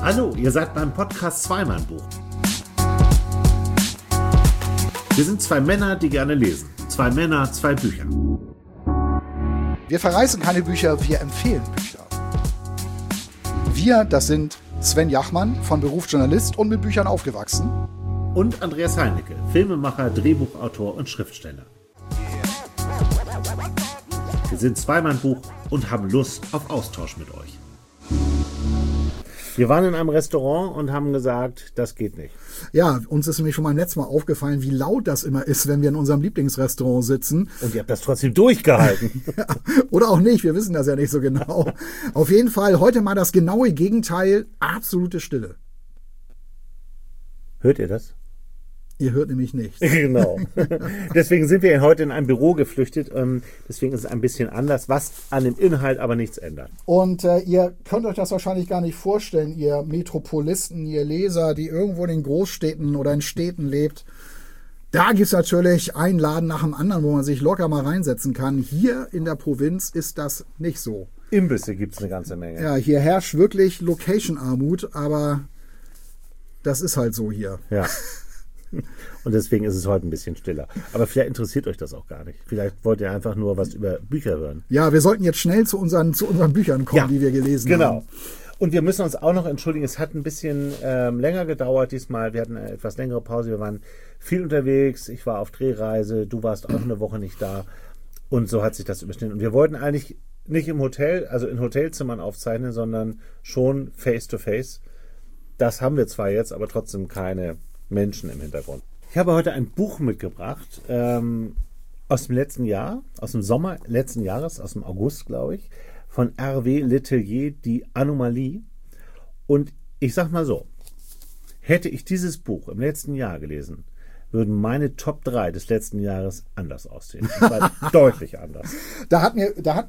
Hallo, ihr seid beim Podcast Zweimann-Buch. Wir sind zwei Männer, die gerne lesen. Zwei Männer, zwei Bücher. Wir verreißen keine Bücher, wir empfehlen Bücher. Wir, das sind Sven Jachmann, von Beruf Journalist und mit Büchern aufgewachsen. Und Andreas Heinecke, Filmemacher, Drehbuchautor und Schriftsteller. Wir sind Zweimann-Buch und haben Lust auf Austausch mit euch. Wir waren in einem Restaurant und haben gesagt, das geht nicht. Ja, uns ist nämlich schon beim letzten Mal aufgefallen, wie laut das immer ist, wenn wir in unserem Lieblingsrestaurant sitzen. Und ihr habt das trotzdem durchgehalten. Ja, oder auch nicht, wir wissen das ja nicht so genau. Auf jeden Fall heute mal das genaue Gegenteil, absolute Stille. Hört ihr das? Ihr hört nämlich nichts. Genau. Deswegen sind wir heute in ein Büro geflüchtet. Deswegen ist es ein bisschen anders, was an dem Inhalt aber nichts ändert. Und ihr könnt euch das wahrscheinlich gar nicht vorstellen, ihr Metropolisten, ihr Leser, die irgendwo in den Großstädten oder in Städten lebt. Da gibt es natürlich einen Laden nach dem anderen, wo man sich locker mal reinsetzen kann. Hier in der Provinz ist das nicht so. Imbisse gibt es eine ganze Menge. Ja, hier herrscht wirklich Location-Armut, aber das ist halt so hier. Ja. Und deswegen ist es heute ein bisschen stiller. Aber vielleicht interessiert euch das auch gar nicht. Vielleicht wollt ihr einfach nur was über Bücher hören. Ja, wir sollten jetzt schnell zu unseren Büchern kommen, die wir gelesen haben. Genau. Und wir müssen uns auch noch entschuldigen, es hat ein bisschen länger gedauert diesmal. Wir hatten eine etwas längere Pause. Wir waren viel unterwegs. Ich war auf Drehreise. Du warst auch eine Woche nicht da. Und so hat sich das überschnitten. Und wir wollten eigentlich nicht im Hotel, also in Hotelzimmern aufzeichnen, sondern schon face-to-face. Das haben wir zwar jetzt, aber trotzdem keine Menschen im Hintergrund. Ich habe heute ein Buch mitgebracht aus dem letzten Jahr, aus dem Sommer letzten Jahres, aus dem August, glaube ich, von Hervé Letellier, Die Anomalie. Und ich sag mal so, hätte ich dieses Buch im letzten Jahr gelesen, würden meine Top 3 des letzten Jahres anders aussehen. Und zwar deutlich anders. Da hat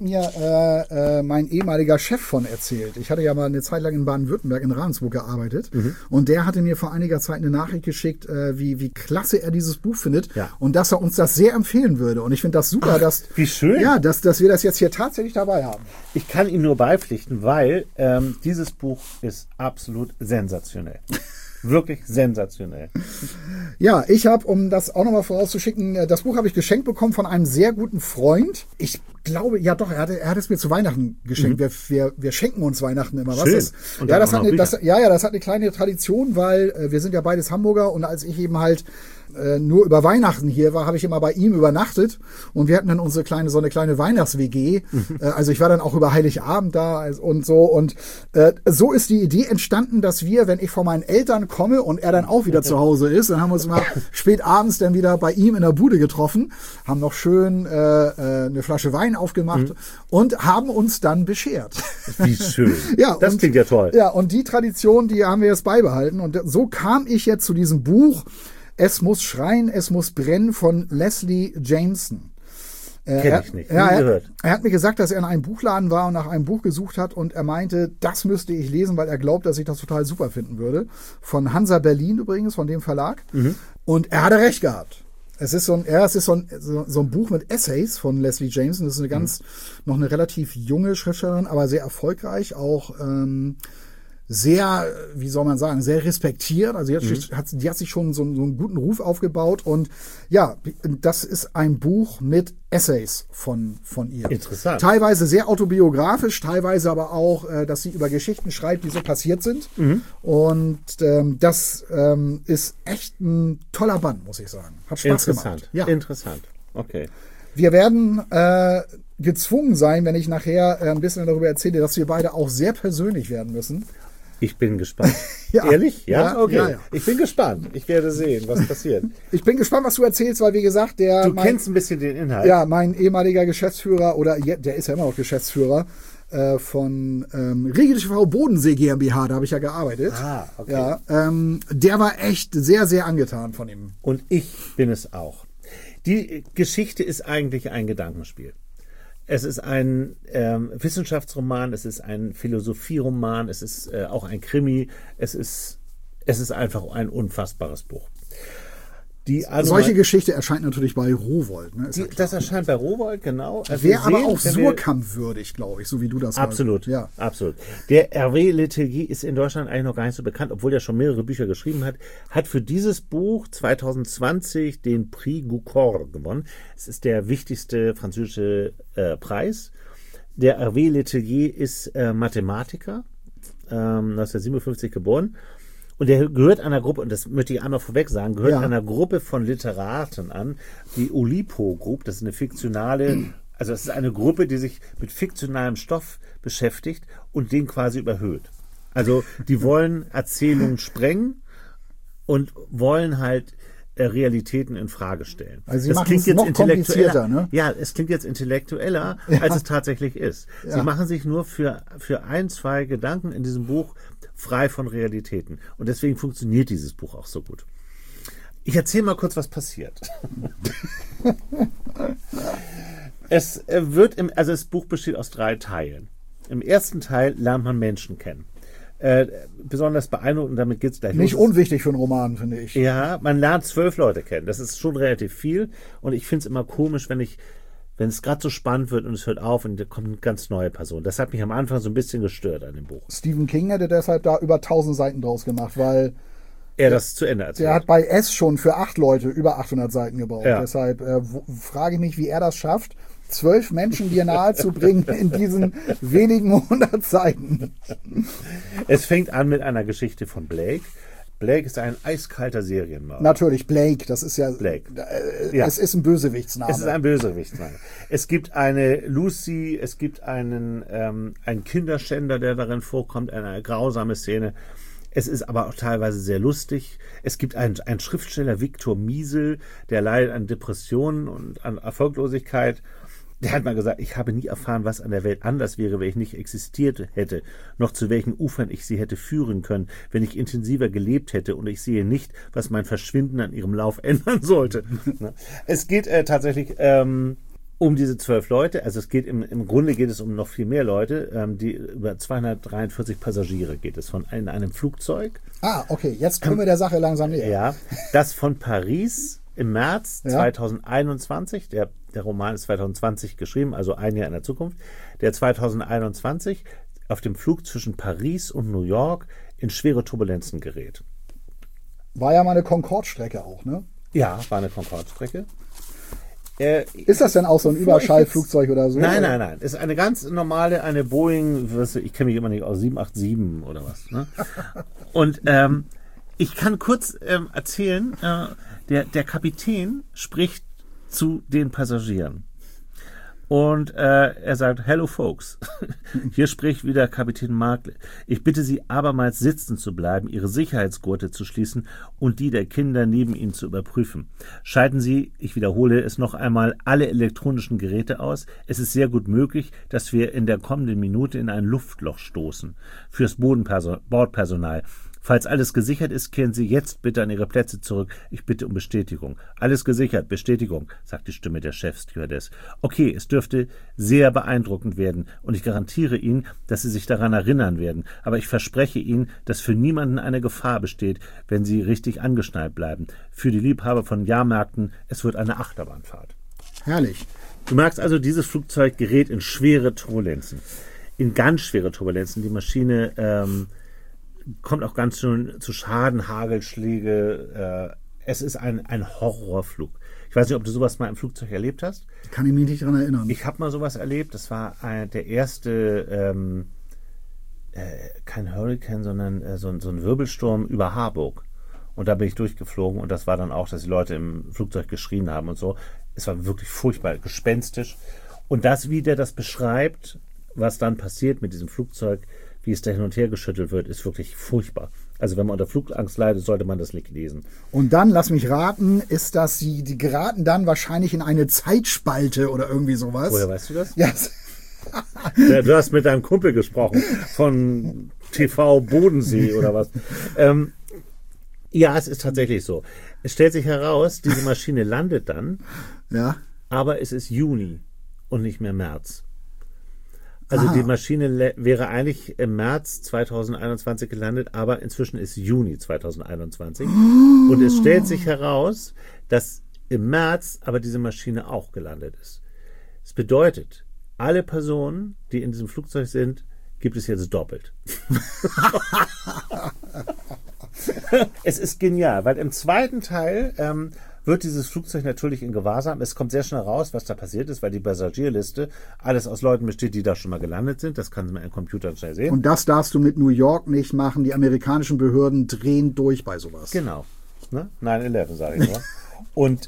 mir mein ehemaliger Chef von erzählt. Ich hatte ja mal eine Zeit lang in Baden-Württemberg in Ravensburg gearbeitet. Und der hatte mir vor einiger Zeit eine Nachricht geschickt, wie klasse er dieses Buch findet. Ja. Und dass er uns das sehr empfehlen würde. Und ich finde das super, wie schön. Ja, dass wir das jetzt hier tatsächlich dabei haben. Ich kann ihm nur beipflichten, weil dieses Buch ist absolut sensationell. Wirklich sensationell. Ja, ich habe, um das auch nochmal vorauszuschicken, das Buch habe ich geschenkt bekommen von einem sehr guten Freund. Ich glaube, ja doch, er hat es mir zu Weihnachten geschenkt. Wir schenken uns Weihnachten immer was. Schön. Und ja, das hat eine kleine Tradition, weil wir sind ja beides Hamburger und als ich eben halt nur über Weihnachten hier war, habe ich immer bei ihm übernachtet und wir hatten dann so eine kleine Weihnachts-WG. Also ich war dann auch über Heiligabend da und so und so ist die Idee entstanden, dass wir, wenn ich von meinen Eltern komme und er dann auch wieder zu Hause ist, dann haben wir uns mal spät abends dann wieder bei ihm in der Bude getroffen, haben noch schön eine Flasche Wein aufgemacht und haben uns dann beschert. Wie schön. Ja, das klingt ja toll. Ja, und die Tradition, die haben wir jetzt beibehalten und so kam ich jetzt zu diesem Buch Es muss schreien, es muss brennen von Leslie Jameson. Kenn ich nicht. Er hat mir gesagt, dass er in einem Buchladen war und nach einem Buch gesucht hat und er meinte, das müsste ich lesen, weil er glaubt, dass ich das total super finden würde. Von Hansa Berlin übrigens, von dem Verlag. Und er hatte recht gehabt. Es ist so ein Buch mit Essays von Leslie Jameson. Das ist noch eine relativ junge Schriftstellerin, aber sehr erfolgreich, auch sehr, wie soll man sagen, sehr respektiert. Also die hat sich schon so einen guten Ruf aufgebaut. Und ja, das ist ein Buch mit Essays von ihr. Interessant. Teilweise sehr autobiografisch, teilweise aber auch, dass sie über Geschichten schreibt, die so passiert sind. Und das ist echt ein toller Band, muss ich sagen. Hat Spaß gemacht. Ja. Interessant. Okay. Wir werden gezwungen sein, wenn ich nachher ein bisschen darüber erzähle, dass wir beide auch sehr persönlich werden müssen. Ich bin gespannt. Ja. Ehrlich? Ja? Okay. Ja. Ich bin gespannt. Ich werde sehen, was passiert. Ich bin gespannt, was du erzählst, weil wie gesagt, du kennst ein bisschen den Inhalt. Ja, mein ehemaliger Geschäftsführer, der ist ja immer noch Geschäftsführer von Regel TV Bodensee GmbH, da habe ich ja gearbeitet. Ah, okay. Ja, der war echt sehr, sehr angetan von ihm. Und ich bin es auch. Die Geschichte ist eigentlich ein Gedankenspiel. Es ist ein Wissenschaftsroman, es ist ein Philosophieroman, es ist auch ein Krimi, es ist einfach ein unfassbares Buch. Solche Geschichte erscheint natürlich bei Rowohlt. Ne? Das erscheint bei Rowohlt, genau. Also wäre aber auch Surkamp-würdig, glaube ich, so wie du das Absolut, ja. Absolut. Der Hervé Letellier ist in Deutschland eigentlich noch gar nicht so bekannt, obwohl er schon mehrere Bücher geschrieben hat. Hat für dieses Buch 2020 den Prix Goncourt gewonnen. Es ist der wichtigste französische Preis. Der Hervé Letellier ist Mathematiker, 1957 geboren. Und der gehört einer Gruppe, und das möchte ich einmal vorweg sagen, einer Gruppe von Literaten an, die Oulipo Group, das ist eine fiktionale, also das ist eine Gruppe, die sich mit fiktionalem Stoff beschäftigt und den quasi überhöht. Also die wollen Erzählungen sprengen und wollen halt Realitäten in Frage stellen. Also sie machen es noch komplizierter, ne? Ja, es klingt jetzt intellektueller, als es tatsächlich ist. Ja. Sie machen sich nur für 1, 2 Gedanken in diesem Buch frei von Realitäten. Und deswegen funktioniert dieses Buch auch so gut. Ich erzähle mal kurz, was passiert. Das Buch besteht aus 3 Teilen. Im ersten Teil lernt man Menschen kennen. Besonders beeindruckend, damit geht es gleich los. Nicht unwichtig für einen Roman, finde ich. Ja, man lernt 12 Leute kennen. Das ist schon relativ viel. Und ich finde es immer komisch, wenn es gerade so spannend wird und es hört auf und da kommt eine ganz neue Person. Das hat mich am Anfang so ein bisschen gestört an dem Buch. Stephen King hätte deshalb da über 1000 Seiten draus gemacht, weil er das zu Ende erzählt. Der hat bei S schon für 8 Leute über 800 Seiten gebraucht. Ja. Deshalb frage ich mich, wie er das schafft, 12 Menschen dir nahe zu bringen in diesen wenigen 100 Seiten. Es fängt an mit einer Geschichte von Blake. Blake ist ein eiskalter Serienmörder. Natürlich, Blake, das ist ja... Blake. Es ist ein Bösewichtsname. Es ist ein Bösewichtsname. Es gibt eine Lucy, es gibt einen Kinderschänder, der darin vorkommt, eine grausame Szene. Es ist aber auch teilweise sehr lustig. Es gibt einen Schriftsteller, Viktor Miesel, der leidet an Depressionen und an Erfolglosigkeit. Der hat mal gesagt, ich habe nie erfahren, was an der Welt anders wäre, wenn ich nicht existiert hätte, noch zu welchen Ufern ich sie hätte führen können, wenn ich intensiver gelebt hätte, und ich sehe nicht, was mein Verschwinden an ihrem Lauf ändern sollte. Es geht tatsächlich um diese 12 Leute, also im Grunde geht es um noch viel mehr Leute, die über 243 Passagiere geht es in einem Flugzeug. Ah, okay, jetzt kommen wir der Sache langsam näher. Ja, das von Paris im März 2021, der Roman ist 2020 geschrieben, also ein Jahr in der Zukunft, der 2021 auf dem Flug zwischen Paris und New York in schwere Turbulenzen gerät. War ja mal eine Concorde-Strecke auch, ne? Ja, war eine Concorde-Strecke. Ist das denn auch so ein Überschallflugzeug oder so? Nein. Ist eine ganz normale, eine Boeing, ich kenne mich immer nicht aus, 787 oder was. Ne? Und ich kann kurz erzählen, der Kapitän spricht zu den Passagieren. Und er sagt, hello folks, hier spricht wieder Kapitän Markle. Ich bitte Sie abermals sitzen zu bleiben, Ihre Sicherheitsgurte zu schließen und die der Kinder neben Ihnen zu überprüfen. Schalten Sie, ich wiederhole es noch einmal, alle elektronischen Geräte aus. Es ist sehr gut möglich, dass wir in der kommenden Minute in ein Luftloch stoßen. Fürs Bordpersonal. Falls alles gesichert ist, kehren Sie jetzt bitte an Ihre Plätze zurück. Ich bitte um Bestätigung. Alles gesichert, Bestätigung, sagt die Stimme der Chefstewardess. Okay, es dürfte sehr beeindruckend werden und ich garantiere Ihnen, dass Sie sich daran erinnern werden. Aber ich verspreche Ihnen, dass für niemanden eine Gefahr besteht, wenn Sie richtig angeschnallt bleiben. Für die Liebhaber von Jahrmärkten, es wird eine Achterbahnfahrt. Herrlich. Du merkst also, dieses Flugzeug gerät in schwere Turbulenzen. In ganz schwere Turbulenzen. Die Maschine kommt auch ganz schön zu Schaden, Hagelschläge. Es ist ein Horrorflug. Ich weiß nicht, ob du sowas mal im Flugzeug erlebt hast. Kann ich mich nicht daran erinnern. Ich habe mal sowas erlebt. Das war der erste, kein Hurricane, sondern so ein Wirbelsturm über Harburg. Und da bin ich durchgeflogen und das war dann auch, dass die Leute im Flugzeug geschrien haben und so. Es war wirklich furchtbar, gespenstisch. Und das, wie der das beschreibt, was dann passiert mit diesem Flugzeug, wie es da hin und her geschüttelt wird, ist wirklich furchtbar. Also wenn man unter Flugangst leidet, sollte man das nicht lesen. Und dann, lass mich raten, ist das, die geraten dann wahrscheinlich in eine Zeitspalte oder irgendwie sowas. Woher weißt du das? Ja. Du hast mit deinem Kumpel gesprochen von TV Bodensee oder was. Ja, es ist tatsächlich so. Es stellt sich heraus, diese Maschine landet dann, ja, aber es ist Juni und nicht mehr März. Also die Maschine wäre eigentlich im März 2021 gelandet, aber inzwischen ist Juni 2021. Und es stellt sich heraus, dass im März aber diese Maschine auch gelandet ist. Das bedeutet, alle Personen, die in diesem Flugzeug sind, gibt es jetzt doppelt. Es ist genial, weil im zweiten Teil wird dieses Flugzeug natürlich in Gewahrsam. Es kommt sehr schnell raus, was da passiert ist, weil die Passagierliste alles aus Leuten besteht, die da schon mal gelandet sind. Das kann man im Computer schnell sehen. Und das darfst du mit New York nicht machen. Die amerikanischen Behörden drehen durch bei sowas. Genau. Ne? 9/11, sage ich nur. Und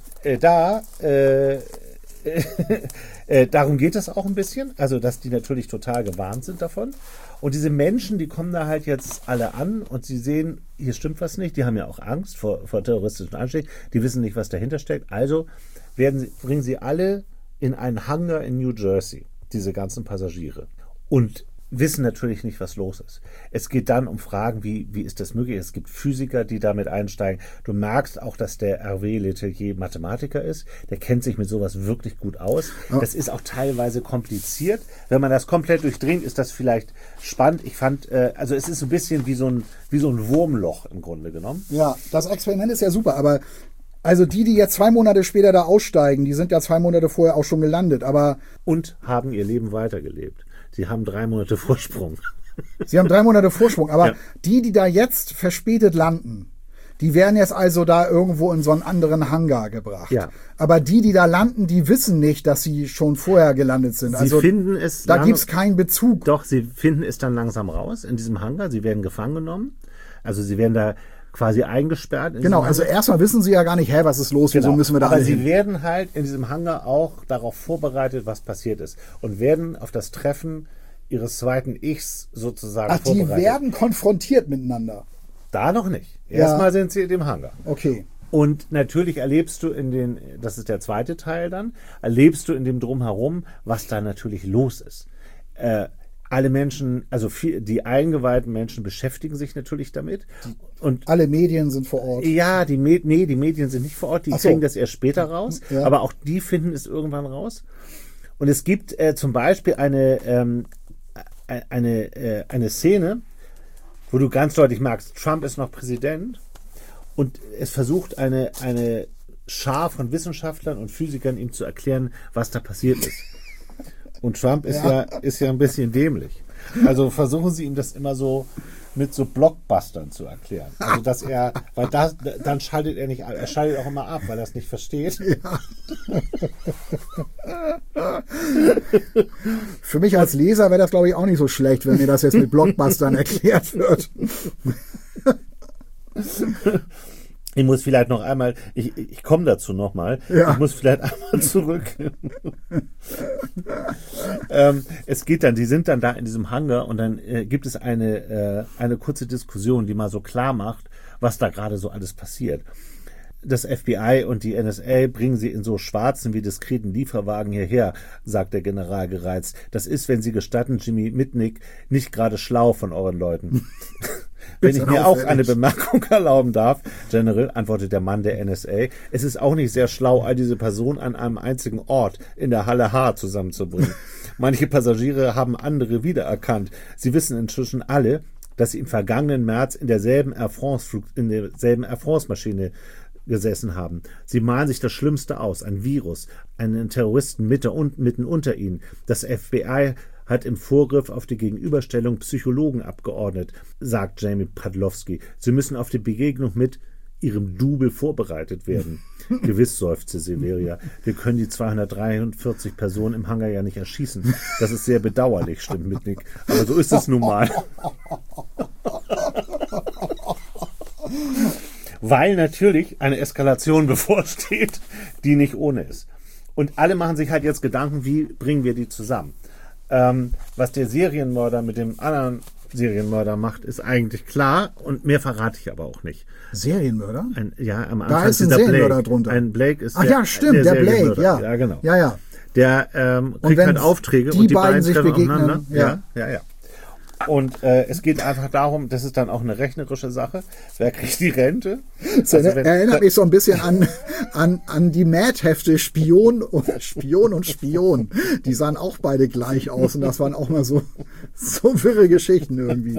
darum geht es auch ein bisschen. Also, dass die natürlich total gewarnt sind davon. Und diese Menschen, die kommen da halt jetzt alle an und sie sehen, hier stimmt was nicht. Die haben ja auch Angst vor terroristischen Anschlägen. Die wissen nicht, was dahinter steckt. Also bringen sie alle in einen Hangar in New Jersey, diese ganzen Passagiere. Und wissen natürlich nicht, was los ist. Es geht dann um Fragen, wie ist das möglich? Es gibt Physiker, die damit einsteigen. Du merkst auch, dass der Hervé Letellier Mathematiker ist. Der kennt sich mit sowas wirklich gut aus. Das ist auch teilweise kompliziert. Wenn man das komplett durchdringt, ist das vielleicht spannend. Ich fand, also es ist ein bisschen wie so ein Wurmloch im Grunde genommen. Ja, das Experiment ist ja super, aber also die jetzt 2 Monate später da aussteigen, die sind ja 2 Monate vorher auch schon gelandet, aber... Und haben ihr Leben weitergelebt. Sie haben 3 Monate Vorsprung. Sie haben 3 Monate Vorsprung, aber die da jetzt verspätet landen, die werden jetzt also da irgendwo in so einen anderen Hangar gebracht. Ja. Aber die da landen, die wissen nicht, dass sie schon vorher gelandet sind. Sie finden es... Da gibt es keinen Bezug. Doch, sie finden es dann langsam raus in diesem Hangar. Sie werden gefangen genommen. Also sie werden da quasi eingesperrt. Genau, also erstmal wissen sie ja gar nicht, was ist los, wieso müssen wir da aber alle sie hin? werden halt in diesem Hangar auch darauf vorbereitet, was passiert ist. Und werden auf das Treffen ihres zweiten Ichs sozusagen vorbereitet. Die werden konfrontiert miteinander. Da noch nicht. Erstmal sind sie in dem Hangar. Okay. Und natürlich erlebst du das ist der zweite Teil dann, erlebst du in dem Drumherum, was da natürlich los ist. Alle Menschen, also die eingeweihten Menschen beschäftigen sich natürlich damit. Und alle Medien sind vor Ort. Ja, die Medien sind nicht vor Ort, die kriegen das erst später raus. Ja. Aber auch die finden es irgendwann raus. Und es gibt zum Beispiel eine Szene, wo du ganz deutlich merkst, Trump ist noch Präsident und es versucht eine Schar von Wissenschaftlern und Physikern ihm zu erklären, was da passiert ist. Und Trump ist ja ein bisschen dämlich. Also versuchen sie ihm das immer so mit so Blockbustern zu erklären. Also dass dann schaltet er nicht ab. Er schaltet auch immer ab, weil er es nicht versteht. Ja. Für mich als Leser wäre das, glaube ich, auch nicht so schlecht, wenn mir das jetzt mit Blockbustern erklärt wird. Ich muss vielleicht noch einmal, ich komme dazu nochmal, Ich muss vielleicht einmal zurück. Es geht dann, die sind dann da in diesem Hangar und dann gibt es eine kurze Diskussion, die mal so klar macht, was da gerade so alles passiert. Das FBI und die NSA bringen sie in so schwarzen wie diskreten Lieferwagen hierher, sagt der General gereizt. Das ist, wenn Sie gestatten, Jimmy Mitnick, nicht gerade schlau von euren Leuten. Wenn ich mir auch eine Bemerkung erlauben darf, General, antwortet der Mann der NSA, es ist auch nicht sehr schlau, all diese Personen an einem einzigen Ort in der Halle H zusammenzubringen. Manche Passagiere haben andere wiedererkannt. Sie wissen inzwischen alle, dass sie im vergangenen März in derselben Air France-Maschine gesessen haben. Sie malen sich das Schlimmste aus, ein Virus, einen Terroristen mitten unter ihnen. Das FBI hat im Vorgriff auf die Gegenüberstellung Psychologen abgeordnet, sagt Jamie Padlowski. Sie müssen auf die Begegnung mit ihrem Double vorbereitet werden. Gewiss, seufzte Severia. Wir können die 243 Personen im Hangar ja nicht erschießen. Das ist sehr bedauerlich, stimmt Mitnick. Aber so ist es nun mal. Weil natürlich eine Eskalation bevorsteht, die nicht ohne ist. Und alle machen sich halt jetzt Gedanken, wie bringen wir die zusammen. Was der Serienmörder mit dem anderen Serienmörder macht, ist eigentlich klar und mehr verrate ich aber auch nicht. Serienmörder? Am Anfang da ist ein Serienmörder drunter. Ein Blake ist stimmt, der Blake, ja. Ja, genau. Ja. Der kriegt halt Aufträge und die beiden sich treffen begegnen, aufeinander. Ja. Und es geht einfach darum, das ist dann auch eine rechnerische Sache. Wer kriegt die Rente? Erinnert mich so ein bisschen an die Mad-Hefte Spion und Spion. Die sahen auch beide gleich aus und das waren auch mal so wirre Geschichten irgendwie.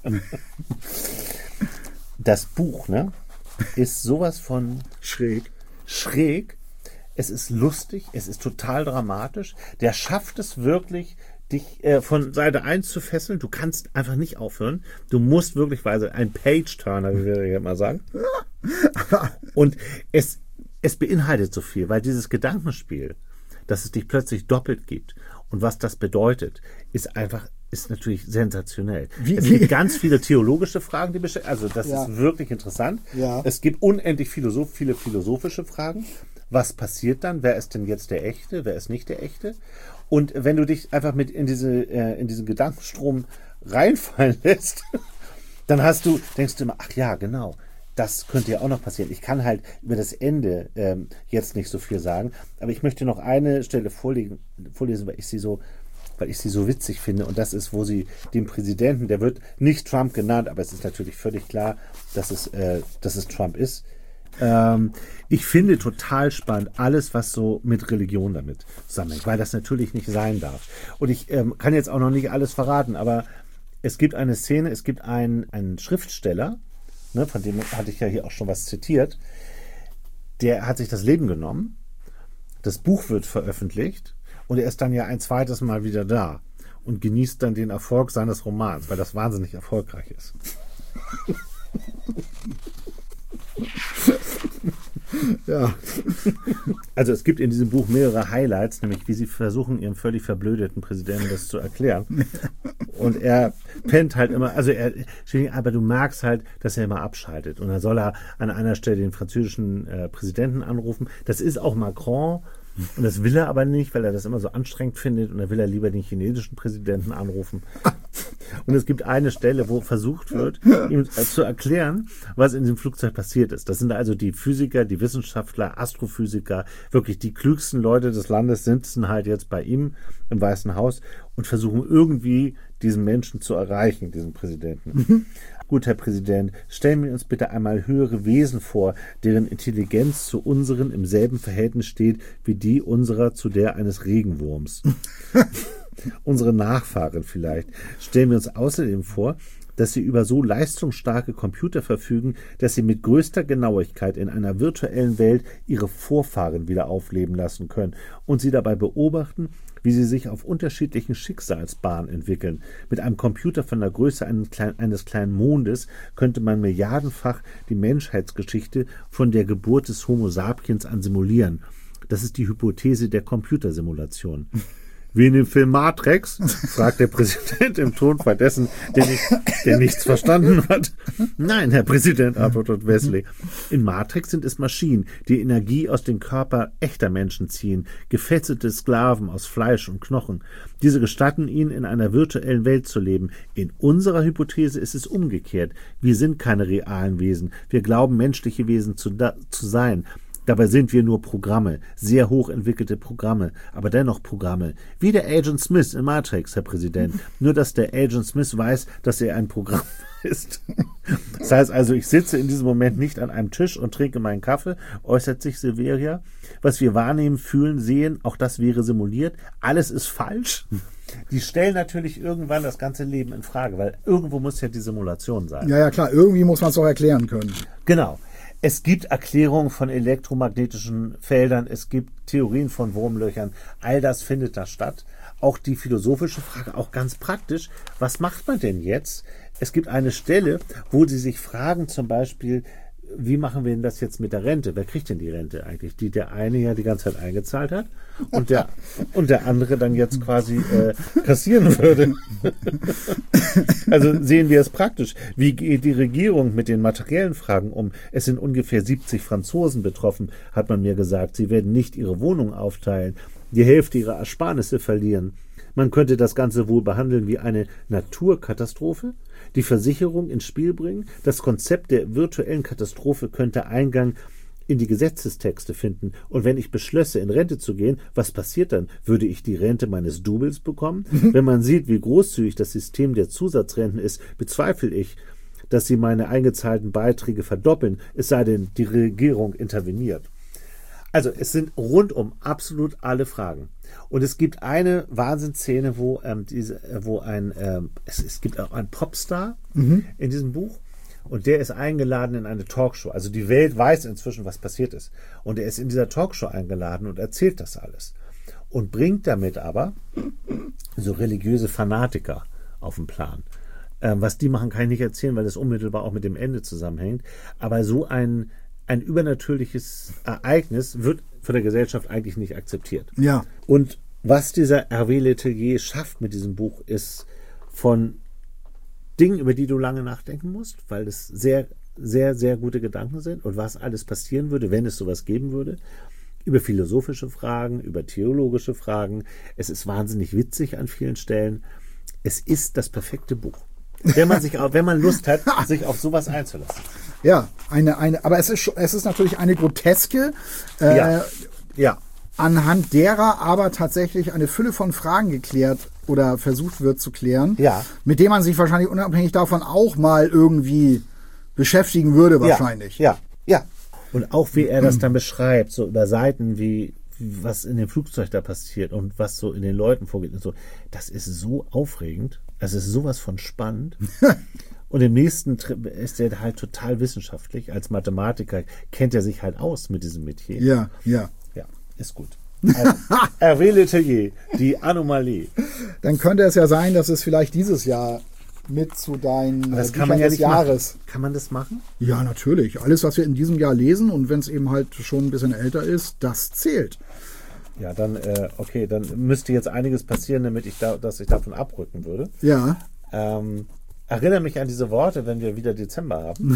Das Buch, ne, ist sowas von schräg. Es ist lustig, es ist total dramatisch. Der schafft es wirklich, dich von Seite 1 zu fesseln. Du kannst einfach nicht aufhören. Du musst wirklich ein Page-Turner, wie wir ja immer sagen. Und es beinhaltet so viel, weil dieses Gedankenspiel, dass es dich plötzlich doppelt gibt und was das bedeutet, ist natürlich sensationell. Es gibt ganz viele theologische Fragen, die beschäftigen. Also das ist wirklich interessant. Ja. Es gibt unendlich viele philosophische Fragen. Was passiert dann? Wer ist denn jetzt der Echte? Wer ist nicht der Echte? Und wenn du dich einfach mit in diesen Gedankenstrom reinfallen lässt, dann denkst du immer, ach ja, genau, das könnte ja auch noch passieren. Ich kann halt über das Ende jetzt nicht so viel sagen, aber ich möchte noch eine Stelle vorlesen, weil ich sie so witzig finde. Und das ist, wo sie den Präsidenten, der wird nicht Trump genannt, aber es ist natürlich völlig klar, dass es Trump ist. Ich finde total spannend alles, was so mit Religion damit zusammenhängt, weil das natürlich nicht sein darf. Und ich kann jetzt auch noch nicht alles verraten, aber es gibt eine Szene, es gibt einen Schriftsteller, ne, von dem hatte ich ja hier auch schon was zitiert, der hat sich das Leben genommen, das Buch wird veröffentlicht und er ist dann ja ein zweites Mal wieder da und genießt dann den Erfolg seines Romans, weil das wahnsinnig erfolgreich ist. Ja. Also es gibt in diesem Buch mehrere Highlights, nämlich wie sie versuchen, ihrem völlig verblödeten Präsidenten das zu erklären. Und er pennt halt immer, aber du merkst halt, dass er immer abschaltet. Und dann soll er an einer Stelle den französischen Präsidenten anrufen. Das ist auch Macron. Und das will er aber nicht, weil er das immer so anstrengend findet. Und dann will er lieber den chinesischen Präsidenten anrufen. Und es gibt eine Stelle, wo versucht wird, ihm zu erklären, was in diesem Flugzeug passiert ist. Das sind also die Physiker, die Wissenschaftler, Astrophysiker, wirklich die klügsten Leute des Landes sitzen halt jetzt bei ihm im Weißen Haus und versuchen irgendwie diesen Menschen zu erreichen, diesen Präsidenten. Gut, Herr Präsident, stellen wir uns bitte einmal höhere Wesen vor, deren Intelligenz zu unseren im selben Verhältnis steht wie die unserer zu der eines Regenwurms. Unsere Nachfahren vielleicht. Stellen wir uns außerdem vor, dass sie über so leistungsstarke Computer verfügen, dass sie mit größter Genauigkeit in einer virtuellen Welt ihre Vorfahren wieder aufleben lassen können und sie dabei beobachten, wie sie sich auf unterschiedlichen Schicksalsbahnen entwickeln. Mit einem Computer von der Größe eines kleinen Mondes könnte man milliardenfach die Menschheitsgeschichte von der Geburt des Homo sapiens an simulieren. Das ist die Hypothese der Computersimulation. Wie in dem Film Matrix, fragt der Präsident im Tonfall dessen, der nichts verstanden hat. Nein, Herr Präsident, antwortet Wesley. In Matrix sind es Maschinen, die Energie aus dem Körper echter Menschen ziehen, gefesselte Sklaven aus Fleisch und Knochen. Diese gestatten ihnen, in einer virtuellen Welt zu leben. In unserer Hypothese ist es umgekehrt. Wir sind keine realen Wesen. Wir glauben, menschliche Wesen zu sein. Dabei sind wir nur Programme, sehr hochentwickelte Programme, aber dennoch Programme. Wie der Agent Smith in Matrix, Herr Präsident. Nur, dass der Agent Smith weiß, dass er ein Programm ist. Das heißt also, ich sitze in diesem Moment nicht an einem Tisch und trinke meinen Kaffee, äußert sich Silveria. Was wir wahrnehmen, fühlen, sehen, auch das wäre simuliert. Alles ist falsch. Die stellen natürlich irgendwann das ganze Leben in Frage, weil irgendwo muss ja die Simulation sein. Ja, klar, irgendwie muss man es auch erklären können. Genau. Es gibt Erklärungen von elektromagnetischen Feldern, es gibt Theorien von Wurmlöchern, all das findet da statt. Auch die philosophische Frage, auch ganz praktisch, was macht man denn jetzt? Es gibt eine Stelle, wo sie sich fragen, zum Beispiel, wie machen wir denn das jetzt mit der Rente? Wer kriegt denn die Rente eigentlich? Die der eine ja die ganze Zeit eingezahlt hat und der andere dann jetzt quasi kassieren würde. Also sehen wir es praktisch. Wie geht die Regierung mit den materiellen Fragen um? Es sind ungefähr 70 Franzosen betroffen, hat man mir gesagt. Sie werden nicht ihre Wohnung aufteilen, die Hälfte ihrer Ersparnisse verlieren. Man könnte das Ganze wohl behandeln wie eine Naturkatastrophe, die Versicherung ins Spiel bringen. Das Konzept der virtuellen Katastrophe könnte Eingang in die Gesetzestexte finden. Und wenn ich beschlösse, in Rente zu gehen, was passiert dann? Würde ich die Rente meines Doubles bekommen? Wenn man sieht, wie großzügig das System der Zusatzrenten ist, bezweifle ich, dass sie meine eingezahlten Beiträge verdoppeln, es sei denn, die Regierung interveniert. Also es sind rundum absolut alle Fragen. Und es gibt eine Wahnsinnsszene, es gibt auch einen Popstar in diesem Buch. Und der ist eingeladen in eine Talkshow. Also die Welt weiß inzwischen, was passiert ist. Und er ist in dieser Talkshow eingeladen und erzählt das alles. Und bringt damit aber so religiöse Fanatiker auf den Plan. Was die machen, kann ich nicht erzählen, weil das unmittelbar auch mit dem Ende zusammenhängt. Aber so ein übernatürliches Ereignis wird von der Gesellschaft eigentlich nicht akzeptiert. Ja. Und was dieser Hervé Letellier schafft mit diesem Buch, ist von Dingen, über die du lange nachdenken musst, weil es sehr, sehr, sehr gute Gedanken sind und was alles passieren würde, wenn es sowas geben würde, über philosophische Fragen, über theologische Fragen. Es ist wahnsinnig witzig an vielen Stellen. Es ist das perfekte Buch. Wenn man Lust hat, sich auf sowas einzulassen. Ja, aber es ist natürlich eine groteske, ja. Anhand derer aber tatsächlich eine Fülle von Fragen geklärt oder versucht wird zu klären, mit denen man sich wahrscheinlich unabhängig davon auch mal irgendwie beschäftigen würde wahrscheinlich. Ja. Und auch wie er das dann beschreibt, so über Seiten wie was in dem Flugzeug da passiert und was so in den Leuten vorgeht und so, das ist so aufregend, es ist sowas von spannend. Und im nächsten ist er halt total wissenschaftlich. Als Mathematiker kennt er sich halt aus mit diesem Metier. Ja. Ja, ist gut. Also, Hervé Letellier, die Anomalie. Dann könnte es ja sein, dass es vielleicht dieses Jahr mit zu deinen Büchern des Jahres. Kann man das machen? Ja, natürlich. Alles, was wir in diesem Jahr lesen und wenn es eben halt schon ein bisschen älter ist, das zählt. Ja, dann, dann müsste jetzt einiges passieren, dass ich davon abrücken würde. Ja. Erinnere mich an diese Worte, wenn wir wieder Dezember haben.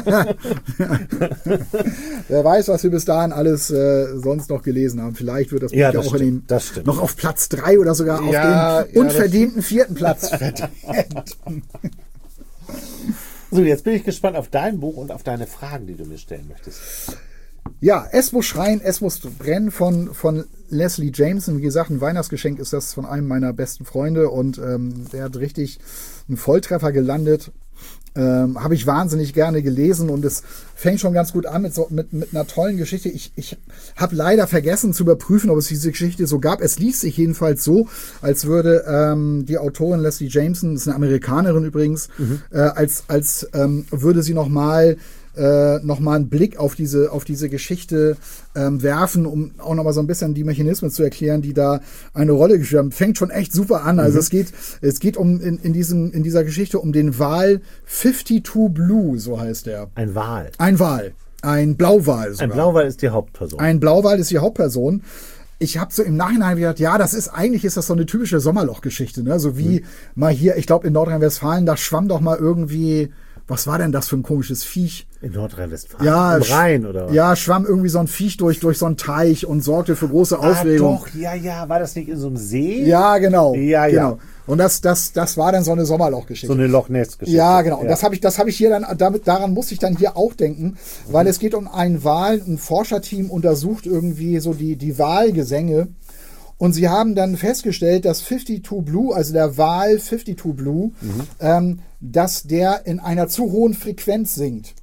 Wer weiß, was wir bis dahin alles sonst noch gelesen haben. Vielleicht wird das Buch ja auch noch auf Platz 3 oder sogar auf den unverdienten 4. Platz verdient. So, jetzt bin ich gespannt auf dein Buch und auf deine Fragen, die du mir stellen möchtest. Ja, Es muss schreien, es muss brennen von Leslie Jameson. Wie gesagt, ein Weihnachtsgeschenk ist das von einem meiner besten Freunde und der hat richtig einen Volltreffer gelandet. Habe ich wahnsinnig gerne gelesen und es fängt schon ganz gut an mit einer tollen Geschichte. Ich habe leider vergessen zu überprüfen, ob es diese Geschichte so gab. Es liest sich jedenfalls so, als würde die Autorin Leslie Jameson, das ist eine Amerikanerin übrigens, als würde sie noch mal einen Blick auf diese Geschichte werfen, um auch noch mal so ein bisschen die Mechanismen zu erklären, die da eine Rolle gespielt haben. Fängt schon echt super an. Also es geht um in dieser Geschichte um den Wal 52 Blue, so heißt er. Ein Wal. Ein Blauwal sogar. Ein Blauwal ist die Hauptperson. Ein Blauwal ist die Hauptperson. Ich habe so im Nachhinein gedacht, ja, eigentlich ist das so eine typische Sommerlochgeschichte, ne? So wie mal hier, ich glaube in Nordrhein-Westfalen, da schwamm doch mal irgendwie, was war denn das für ein komisches Viech? In Nordrhein-Westfalen? Ja, im Rhein, oder was? Ja, schwamm irgendwie so ein Viech durch so einen Teich und sorgte für große Aufregung. Doch, ja, war das nicht in so einem See? Ja, genau. Ja. Genau. Und das war dann so eine Sommerlochgeschichte. So eine Loch Ness-Geschichte. Ja, genau. Und das habe ich hier dann, daran musste ich dann hier auch denken, weil es geht um einen Wal, ein Forscherteam untersucht irgendwie so die Walgesänge. Und sie haben dann festgestellt, dass 52 Blue, also der Wal 52 Blue, dass der in einer zu hohen Frequenz singt.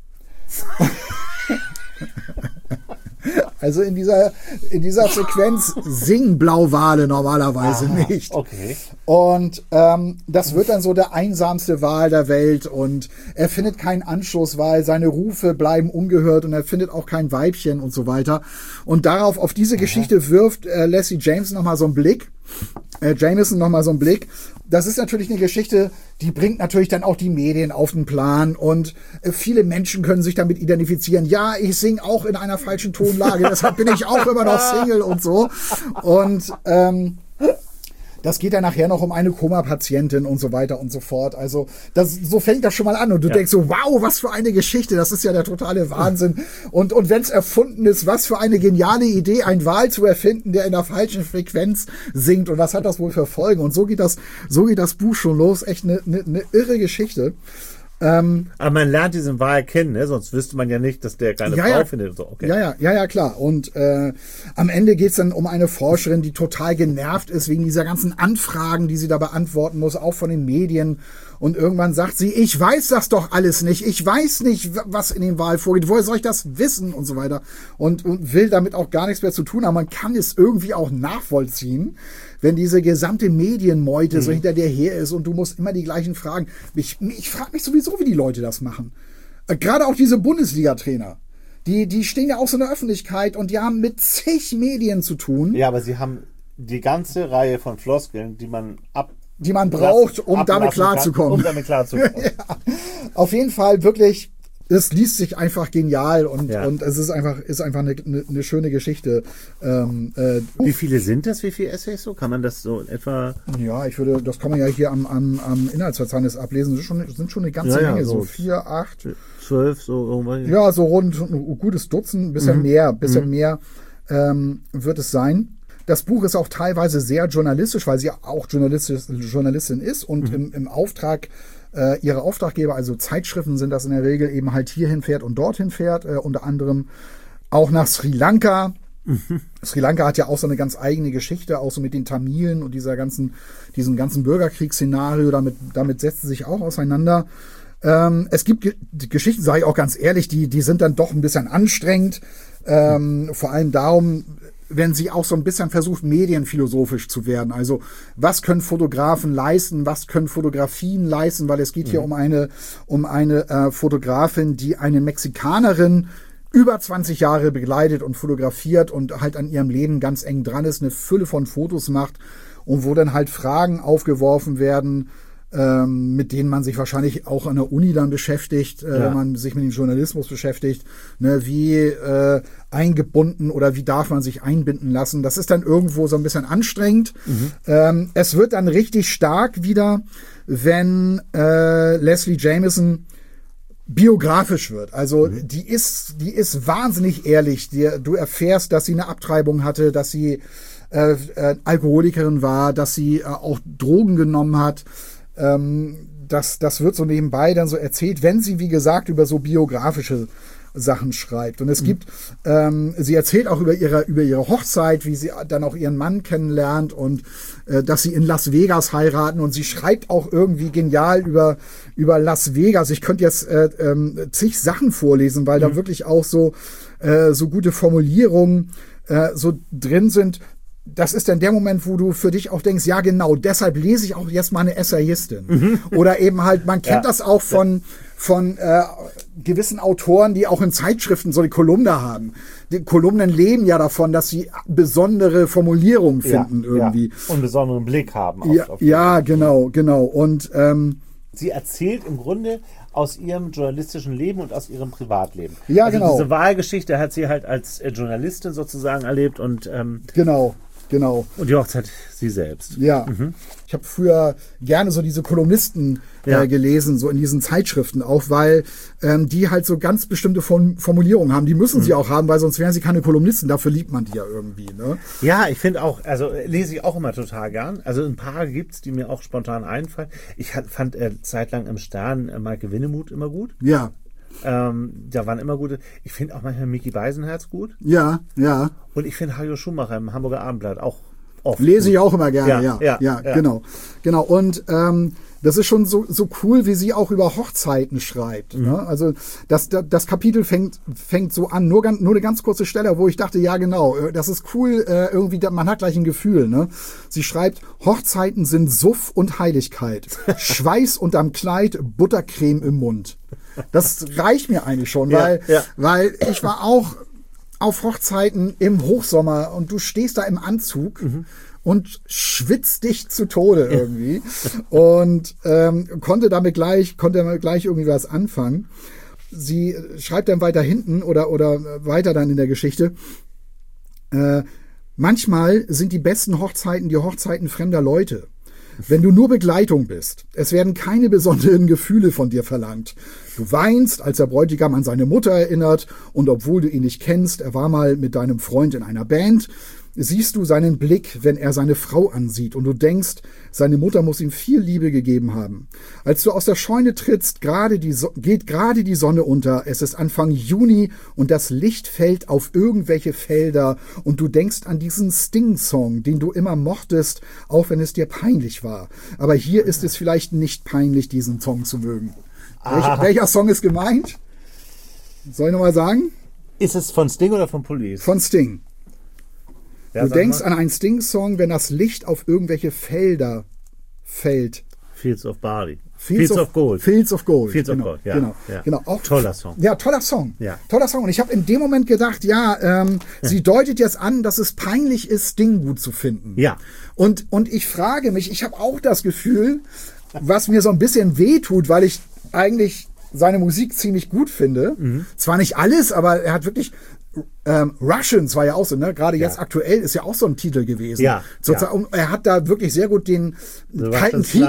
Also in dieser Frequenz singen Blauwale normalerweise nicht. Okay. Und das wird dann so der einsamste Wal der Welt und er findet keinen Anschluss, weil seine Rufe bleiben ungehört und er findet auch kein Weibchen und so weiter. Und auf diese Geschichte wirft Leslie Jameson nochmal so einen Blick. Das ist natürlich eine Geschichte, die bringt natürlich dann auch die Medien auf den Plan und viele Menschen können sich damit identifizieren. Ja, ich singe auch in einer falschen Tonlage, deshalb bin ich auch immer noch Single und so. Und das geht dann nachher noch um eine Koma-Patientin und so weiter und so fort. Also so fängt das schon mal an und du denkst so, wow, was für eine Geschichte, das ist ja der totale Wahnsinn. Und wenn es erfunden ist, was für eine geniale Idee, einen Wal zu erfinden, der in der falschen Frequenz singt und was hat das wohl für Folgen? Und so geht das Buch schon los, echt eine irre Geschichte. Aber man lernt diesen Wahl kennen, ne? Sonst wüsste man ja nicht, dass der keine Frau findet. So, okay. Ja, klar. Und am Ende geht's dann um eine Forscherin, die total genervt ist wegen dieser ganzen Anfragen, die sie da beantworten muss, auch von den Medien. Und irgendwann sagt sie, ich weiß das doch alles nicht. Ich weiß nicht, was in den Wahlen vorgeht. Woher soll ich das wissen? Und so weiter. Und will damit auch gar nichts mehr zu tun haben. Man kann es irgendwie auch nachvollziehen, wenn diese gesamte Medienmeute so hinter dir her ist und du musst immer die gleichen Fragen. Ich frage mich sowieso, wie die Leute das machen. Gerade auch diese Bundesliga-Trainer. Die stehen ja auch so in der Öffentlichkeit und die haben mit zig Medien zu tun. Ja, aber sie haben die ganze Reihe von Floskeln, die man braucht, um damit klarzukommen. Ja. Auf jeden Fall wirklich, es liest sich einfach genial und es ist einfach eine schöne Geschichte. Wie viele sind das? Wie viele Essays so? Kann man das so etwa? Ja, das kann man ja hier am Inhaltsverzeichnis ablesen. Das sind schon eine ganze Menge, so 4, 8, 12, so irgendwann. Ja, so rund ein gutes Dutzend, ein bisschen mehr wird es sein. Das Buch ist auch teilweise sehr journalistisch, weil sie auch Journalistin ist und im Auftrag ihre Auftraggeber, also Zeitschriften sind das in der Regel, eben halt hierhin fährt und dorthin fährt, unter anderem auch nach Sri Lanka. Sri Lanka hat ja auch so eine ganz eigene Geschichte, auch so mit den Tamilen und diesem ganzen Bürgerkriegsszenario, damit setzt sie sich auch auseinander. Es gibt Geschichten, sage ich auch ganz ehrlich, die sind dann doch ein bisschen anstrengend, vor allem darum, wenn sie auch so ein bisschen versucht, medienphilosophisch zu werden. Also, was können Fotografen leisten? Was können Fotografien leisten? Weil es geht hier um eine Fotografin, die eine Mexikanerin über 20 Jahre begleitet und fotografiert und halt an ihrem Leben ganz eng dran ist, eine Fülle von Fotos macht und wo dann halt Fragen aufgeworfen werden, mit denen man sich wahrscheinlich auch an der Uni dann beschäftigt, wenn man sich mit dem Journalismus beschäftigt. Ne, wie eingebunden oder wie darf man sich einbinden lassen? Das ist dann irgendwo so ein bisschen anstrengend. Es wird dann richtig stark wieder, wenn Leslie Jamison biografisch wird. Also die ist wahnsinnig ehrlich. Du erfährst, dass sie eine Abtreibung hatte, dass sie Alkoholikerin war, dass sie auch Drogen genommen hat. Das wird so nebenbei dann so erzählt, wenn sie, wie gesagt, über so biografische Sachen schreibt. Und es gibt, sie erzählt auch über ihre Hochzeit, wie sie dann auch ihren Mann kennenlernt und dass sie in Las Vegas heiraten. Und sie schreibt auch irgendwie genial über Las Vegas. Ich könnte jetzt zig Sachen vorlesen, weil da wirklich auch so gute Formulierungen so drin sind. Das ist dann der Moment, wo du für dich auch denkst, ja genau, deshalb lese ich auch jetzt mal eine Essayistin. Oder eben halt, man kennt das auch von gewissen Autoren, die auch in Zeitschriften so eine Kolumne haben. Die Kolumnen leben ja davon, dass sie besondere Formulierungen finden irgendwie. Ja. Und einen besonderen Blick haben. Ja, genau. Und sie erzählt im Grunde aus ihrem journalistischen Leben und aus ihrem Privatleben. Ja, also genau. Diese Wahlgeschichte hat sie halt als Journalistin sozusagen erlebt und Genau. Und die Hochzeit sie selbst. Ja. Ich habe früher gerne so diese Kolumnisten gelesen, so in diesen Zeitschriften auch, weil die halt so ganz bestimmte Formulierungen haben. Die müssen sie auch haben, weil sonst wären sie keine Kolumnisten. Dafür liebt man die ja irgendwie. Ne? Ja, ich finde auch, also lese ich auch immer total gern. Also ein paar gibt's, die mir auch spontan einfallen. Ich fand zeitlang im Stern Maike Winnemuth immer gut. Ja. Da waren immer gute. Ich finde auch manchmal Micky Beisenherz gut. Ja. Und ich finde Hajo Schumacher im Hamburger Abendblatt auch oft. Lese gut. ich auch immer gerne, ja. Genau. Und das ist schon so cool, wie sie auch über Hochzeiten schreibt. Ne? Also das Kapitel fängt so an, nur eine ganz kurze Stelle, wo ich dachte, ja genau, das ist cool, irgendwie, man hat gleich ein Gefühl. Ne? Sie schreibt, Hochzeiten sind Suff und Heiligkeit, Schweiß unterm Kleid, Buttercreme im Mund. Das reicht mir eigentlich schon, weil ich war auch auf Hochzeiten im Hochsommer und du stehst da im Anzug und schwitzt dich zu Tode irgendwie und konnte damit gleich irgendwie was anfangen. Sie schreibt dann weiter hinten oder weiter dann in der Geschichte, manchmal sind die besten Hochzeiten die Hochzeiten fremder Leute. Wenn du nur Begleitung bist, es werden keine besonderen Gefühle von dir verlangt. Du weinst, als der Bräutigam an seine Mutter erinnert und obwohl du ihn nicht kennst, er war mal mit deinem Freund in einer Band. siehst du seinen Blick, wenn er seine Frau ansieht und du denkst, seine Mutter muss ihm viel Liebe gegeben haben. Als du aus der Scheune trittst, geht gerade die Sonne unter, es ist Anfang Juni und das Licht fällt auf irgendwelche Felder und du denkst an diesen Sting-Song, den du immer mochtest, auch wenn es dir peinlich war. Aber hier ist es vielleicht nicht peinlich, diesen Song zu mögen. Welcher Song ist gemeint? Soll ich nochmal sagen? Ist es von Sting oder von Police? Von Sting. Ja, du denkst an einen Sting-Song, wenn das Licht auf irgendwelche Felder fällt. Fields of Barley. Fields of Gold. Fields of Gold. Fields of genau, Gold, ja. Genau. Auch, toller Song. Ja, toller Song. Ja. Toller Song. Und ich habe in dem Moment gedacht, sie deutet jetzt an, dass es peinlich ist, Sting gut zu finden. Ja. Und ich frage mich, ich habe auch das Gefühl, was mir so ein bisschen wehtut, weil ich eigentlich seine Musik ziemlich gut finde. Zwar nicht alles, aber er hat wirklich Russians war ja auch so, ne? Gerade jetzt aktuell ist ja auch so ein Titel gewesen. Ja. Und er hat da wirklich sehr gut den Kalten Krieg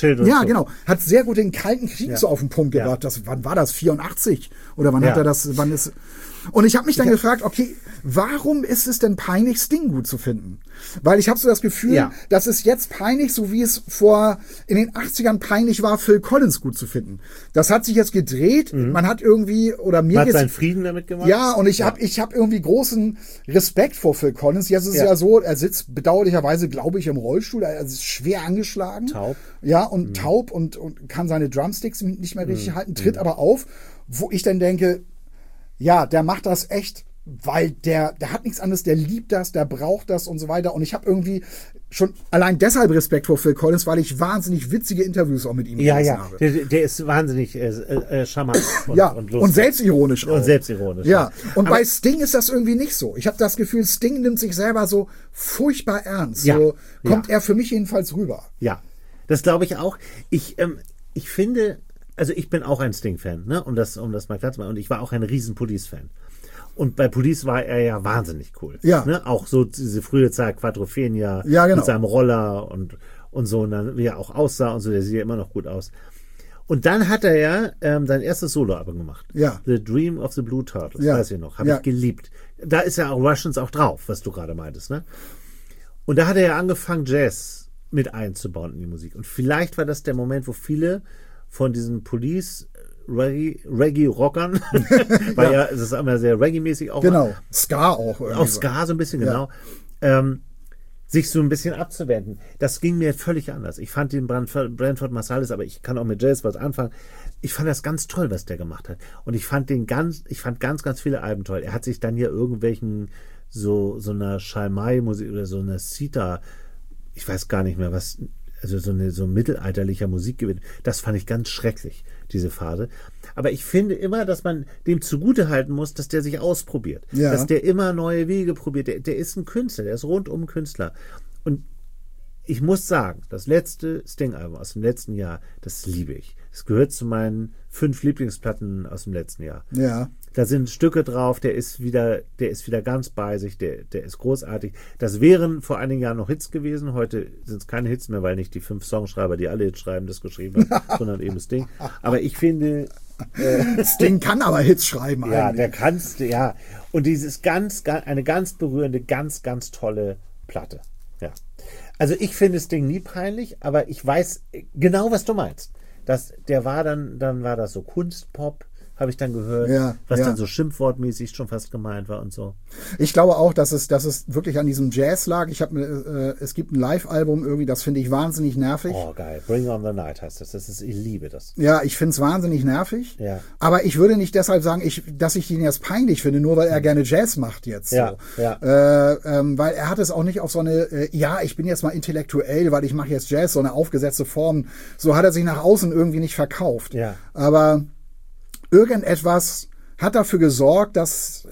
hat sehr gut den Kalten Krieg so auf den Punkt gebracht. Wann war das? 84? Oder wann hat er das, und ich habe mich dann gefragt, okay, warum ist es denn peinlich, Sting gut zu finden? Weil ich habe so das Gefühl, dass es jetzt peinlich, so wie es in den 80ern peinlich war, Phil Collins gut zu finden. Das hat sich jetzt gedreht. Man hat irgendwie, oder mir hat seinen Frieden damit gemacht. Ja, und ich hab irgendwie großen Respekt vor Phil Collins. Jetzt ist es ja so, er sitzt bedauerlicherweise, glaube ich, im Rollstuhl. Er ist schwer angeschlagen. Taub. Ja, und taub und kann seine Drumsticks nicht mehr richtig halten, tritt aber auf, wo ich dann denke, ja, der macht das echt, weil der hat nichts anderes, der liebt das, der braucht das und so weiter. Und ich habe irgendwie schon allein deshalb Respekt vor Phil Collins, weil ich wahnsinnig witzige Interviews auch mit ihm gelesen habe. Der ist wahnsinnig charmant und lustig. Und selbstironisch auch. Und selbstironisch. Ja, und bei Sting ist das irgendwie nicht so. Ich habe das Gefühl, Sting nimmt sich selber so furchtbar ernst. So kommt er für mich jedenfalls rüber. Ja, das glaube ich auch. Ich finde... Also ich bin auch ein Sting-Fan, ne? um das mal klar zu machen. Und ich war auch ein riesen Police-Fan. Und bei Police war er ja wahnsinnig cool. Ja. Ne? Auch so diese frühe Zeit, Quadrophenia, mit seinem Roller und so. Und dann, wie er auch aussah und so, der sieht ja immer noch gut aus. Und dann hat er ja sein erstes Solo-Album gemacht. Ja. The Dream of the Blue Turtles, weiß ich noch. Habe ich geliebt. Da ist ja auch Russians auch drauf, was du gerade meintest. Ne? Und da hat er ja angefangen, Jazz mit einzubauen in die Musik. Und vielleicht war das der Moment, wo viele von diesen Police Reggae-Rockern, weil es ist immer sehr Reggae-mäßig auch. Genau, Ska auch. Auch Ska so ein bisschen, genau. Sich so ein bisschen abzuwenden. Das ging mir völlig anders. Ich fand den Branford Marsalis, aber ich kann auch mit Jazz was anfangen. Ich fand das ganz toll, was der gemacht hat. Und ich fand ganz, ganz viele Alben toll. Er hat sich dann hier irgendwelchen so einer Schalmei-Musik oder so einer Sita, ich weiß gar nicht mehr was, also so mittelalterlicher Musik gewinnt. Das fand ich ganz schrecklich, diese Phase. Aber ich finde immer, dass man dem zugutehalten muss, dass der sich ausprobiert. Ja. Dass der immer neue Wege probiert. Der ist ein Künstler, der ist rundum Künstler. Und ich muss sagen, das letzte Sting-Album aus dem letzten Jahr, das liebe ich. Es gehört zu meinen 5 Lieblingsplatten aus dem letzten Jahr. Ja. Da sind Stücke drauf, der ist wieder ganz bei sich, der ist großartig. Das wären vor einigen Jahren noch Hits gewesen. Heute sind es keine Hits mehr, weil nicht die 5 Songschreiber, die alle Hits schreiben, das geschrieben haben, sondern eben Sting. Aber ich finde... Sting kann aber Hits schreiben eigentlich. Ja, der kannst, ja. Und dieses eine ganz berührende, ganz, ganz tolle Platte. Ja. Also ich finde Sting nie peinlich, aber ich weiß genau, was du meinst. Der war dann war das so Kunstpop, habe ich dann gehört, was dann so schimpfwortmäßig schon fast gemeint war und so. Ich glaube auch, dass es wirklich an diesem Jazz lag. Es gibt ein Live-Album irgendwie, das finde ich wahnsinnig nervig. Oh, geil. Bring on the Night heißt das. Ich liebe das. Ja, ich finde es wahnsinnig nervig. Ja. Aber ich würde nicht deshalb sagen, dass ich ihn jetzt peinlich finde, nur weil er gerne Jazz macht jetzt. Ja, so. ja. Weil er hat es auch nicht auf so eine, ich bin jetzt mal intellektuell, weil ich mache jetzt Jazz, so eine aufgesetzte Form. So hat er sich nach außen irgendwie nicht verkauft. Ja. Aber irgendetwas hat dafür gesorgt, dass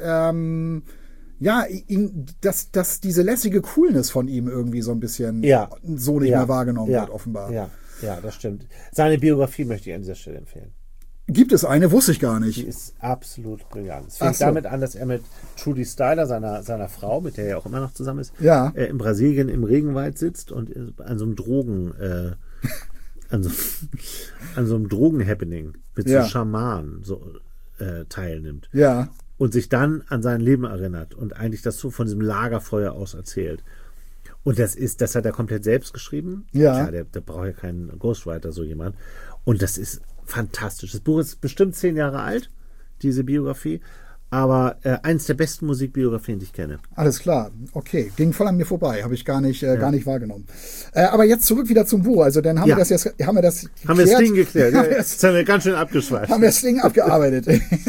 dass diese lässige Coolness von ihm irgendwie so ein bisschen so nicht mehr wahrgenommen wird, offenbar. Ja, das stimmt. Seine Biografie möchte ich an dieser Stelle empfehlen. Gibt es eine? Wusste ich gar nicht. Die ist absolut brillant. Es fängt damit an, dass er mit Trudy Styler, seiner Frau, mit der er auch immer noch zusammen ist, in Brasilien im Regenwald sitzt und an so einem an so einem Drogen-Happening mit so Schamanen teilnimmt. Ja. und sich dann an sein Leben erinnert und eigentlich das so von diesem Lagerfeuer aus erzählt. Und das hat er komplett selbst geschrieben. Ja. Klar, der braucht ja keinen Ghostwriter, so jemand. Und das ist fantastisch. Das Buch ist bestimmt 10 Jahre alt, diese Biografie. Aber eins der besten Musikbiografien, die ich kenne. Alles klar, okay. Ging voll an mir vorbei, habe ich gar nicht wahrgenommen. Aber jetzt zurück wieder zum Buch. Also dann haben wir das geklärt. Haben wir das Ding geklärt. Jetzt haben wir ganz schön abgeschweift. Haben wir das Ding abgearbeitet.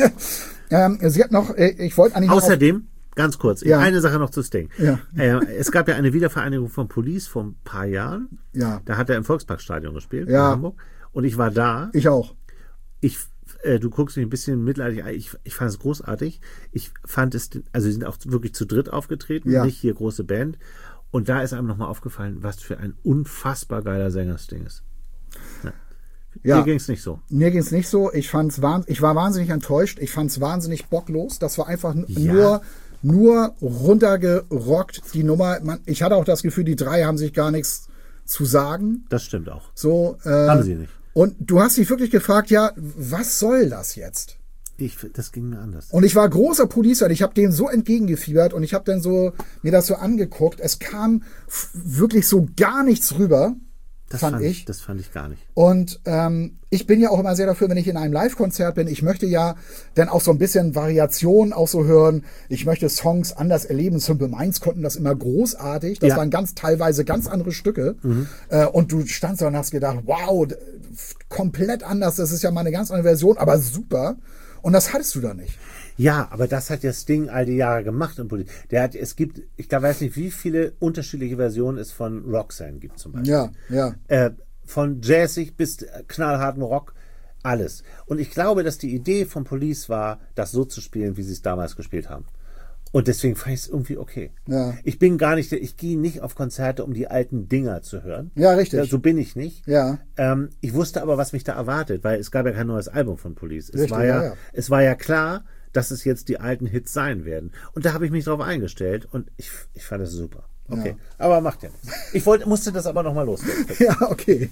Sie hat noch, ich wollte eigentlich Außerdem, ganz kurz, eine Sache noch zu Sting. Ja. Es gab ja eine Wiedervereinigung von Police vor ein paar Jahren. Ja. Da hat er im Volksparkstadion gespielt in Hamburg. Und ich war da. Ich auch. Du guckst mich ein bisschen mitleidig an. Ich fand es großartig. Ich fand es, also sie sind auch wirklich zu dritt aufgetreten, nicht hier große Band. Und da ist einem nochmal aufgefallen, was für ein unfassbar geiler Sänger Sting ist. Ja. Mir ging es nicht so. Mir ging es nicht so. Ich war wahnsinnig enttäuscht. Ich fand es wahnsinnig bocklos. Das war einfach nur runtergerockt, die Nummer. Ich hatte auch das Gefühl, die drei haben sich gar nichts zu sagen. Das stimmt auch. So, haben sie nicht. Und du hast dich wirklich gefragt, was soll das jetzt? Das ging mir anders. Und ich war großer Police-Fan. Ich habe dem so entgegengefiebert und ich habe dann so mir das so angeguckt. Es kam wirklich so gar nichts rüber. Das fand ich gar nicht. Und ich bin ja auch immer sehr dafür, wenn ich in einem Live-Konzert bin, ich möchte ja dann auch so ein bisschen Variation auch so hören. Ich möchte Songs anders erleben. Simple Minds konnten das immer großartig. Das waren teilweise ganz andere Stücke. Und du standst da und hast gedacht, wow, komplett anders. Das ist ja mal eine ganz andere Version, aber super. Und das hattest du da nicht. Ja, aber das hat ja Sting all die Jahre gemacht. Es gibt, ich weiß nicht, wie viele unterschiedliche Versionen es von Roxanne gibt zum Beispiel. Ja. Von jazzig bis knallharten Rock, alles. Und ich glaube, dass die Idee von Police war, das so zu spielen, wie sie es damals gespielt haben. Und deswegen fand ich es irgendwie okay. Ja. Ich gehe nicht auf Konzerte, um die alten Dinger zu hören. Ja, richtig. So bin ich nicht. Ja. Ich wusste aber, was mich da erwartet, weil es gab ja kein neues Album von Police. Es richtig, war ja klar, dass es jetzt die alten Hits sein werden. Und da habe ich mich drauf eingestellt und ich fand es super. Okay, aber macht ja nichts. Ich musste das aber nochmal loswerden. Ja, okay.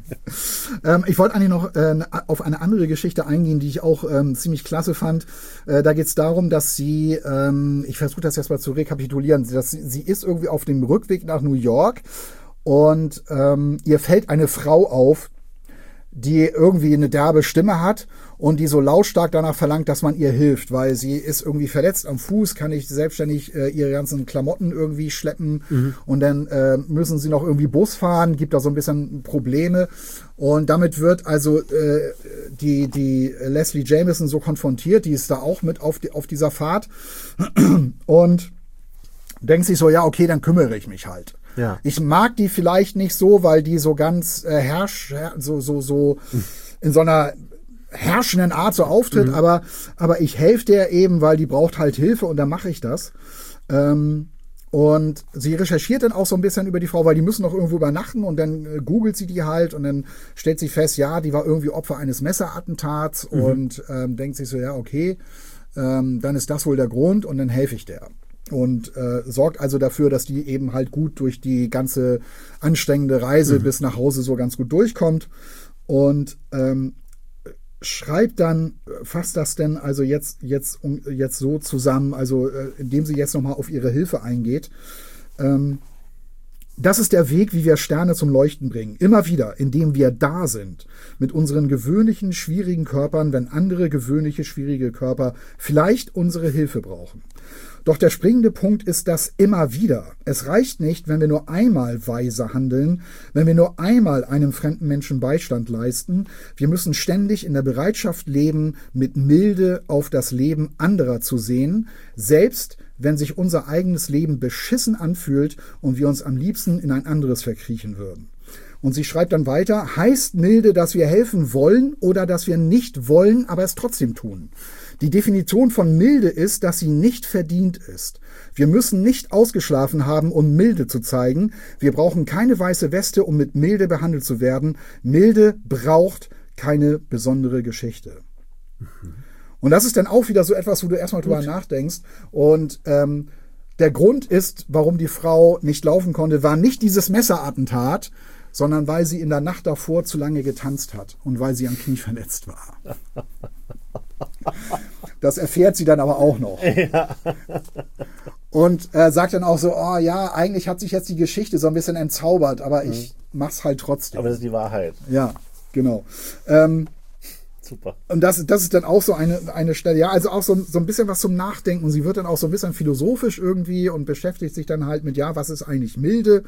Ich wollte eigentlich noch auf eine andere Geschichte eingehen, die ich auch ziemlich klasse fand. Da geht es darum, dass sie, ich versuche das jetzt mal zu rekapitulieren, dass sie ist irgendwie auf dem Rückweg nach New York und ihr fällt eine Frau auf, die irgendwie eine derbe Stimme hat und die so lautstark danach verlangt, dass man ihr hilft, weil sie ist irgendwie verletzt am Fuß, kann nicht selbstständig ihre ganzen Klamotten irgendwie schleppen und dann müssen sie noch irgendwie Bus fahren, gibt da so ein bisschen Probleme und damit wird also die Leslie Jamison so konfrontiert, die ist da auch mit auf dieser Fahrt und denkt sich so, ja okay, dann kümmere ich mich halt. Ja. Ich mag die vielleicht nicht so, weil die so ganz so in so einer herrschenden Art so auftritt, aber ich helfe der eben, weil die braucht halt Hilfe und dann mache ich das. Und sie recherchiert dann auch so ein bisschen über die Frau, weil die müssen noch irgendwo übernachten und dann googelt sie die halt und dann stellt sie fest, ja, die war irgendwie Opfer eines Messerattentats und denkt sich so, ja, okay, dann ist das wohl der Grund und dann helfe ich der. Und sorgt also dafür, dass die eben halt gut durch die ganze anstrengende Reise bis nach Hause so ganz gut durchkommt und schreibt dann, fasst das denn also jetzt so zusammen, also indem sie jetzt nochmal auf ihre Hilfe eingeht. Das ist der Weg, wie wir Sterne zum Leuchten bringen. Immer wieder, indem wir da sind. Mit unseren gewöhnlichen, schwierigen Körpern, wenn andere gewöhnliche, schwierige Körper vielleicht unsere Hilfe brauchen. Doch der springende Punkt ist das immer wieder. Es reicht nicht, wenn wir nur einmal weise handeln, wenn wir nur einmal einem fremden Menschen Beistand leisten. Wir müssen ständig in der Bereitschaft leben, mit Milde auf das Leben anderer zu sehen, selbst wenn sich unser eigenes Leben beschissen anfühlt und wir uns am liebsten in ein anderes verkriechen würden. Und sie schreibt dann weiter, heißt Milde, dass wir helfen wollen oder dass wir nicht wollen, aber es trotzdem tun? Die Definition von Milde ist, dass sie nicht verdient ist. Wir müssen nicht ausgeschlafen haben, um Milde zu zeigen. Wir brauchen keine weiße Weste, um mit Milde behandelt zu werden. Milde braucht keine besondere Geschichte. Und das ist dann auch wieder so etwas, wo du erstmal drüber nachdenkst. Und der Grund ist, warum die Frau nicht laufen konnte, war nicht dieses Messerattentat, sondern weil sie in der Nacht davor zu lange getanzt hat und weil sie am Knie verletzt war. Das erfährt sie dann aber auch noch. Ja. Und sagt dann auch so, oh ja, eigentlich hat sich jetzt die Geschichte so ein bisschen entzaubert, aber ich mach's halt trotzdem. Aber das ist die Wahrheit. Ja, genau. Super. Und das ist dann auch so eine Stelle, ja, also auch so ein bisschen was zum Nachdenken. Sie wird dann auch so ein bisschen philosophisch irgendwie und beschäftigt sich dann halt mit, ja, was ist eigentlich Milde?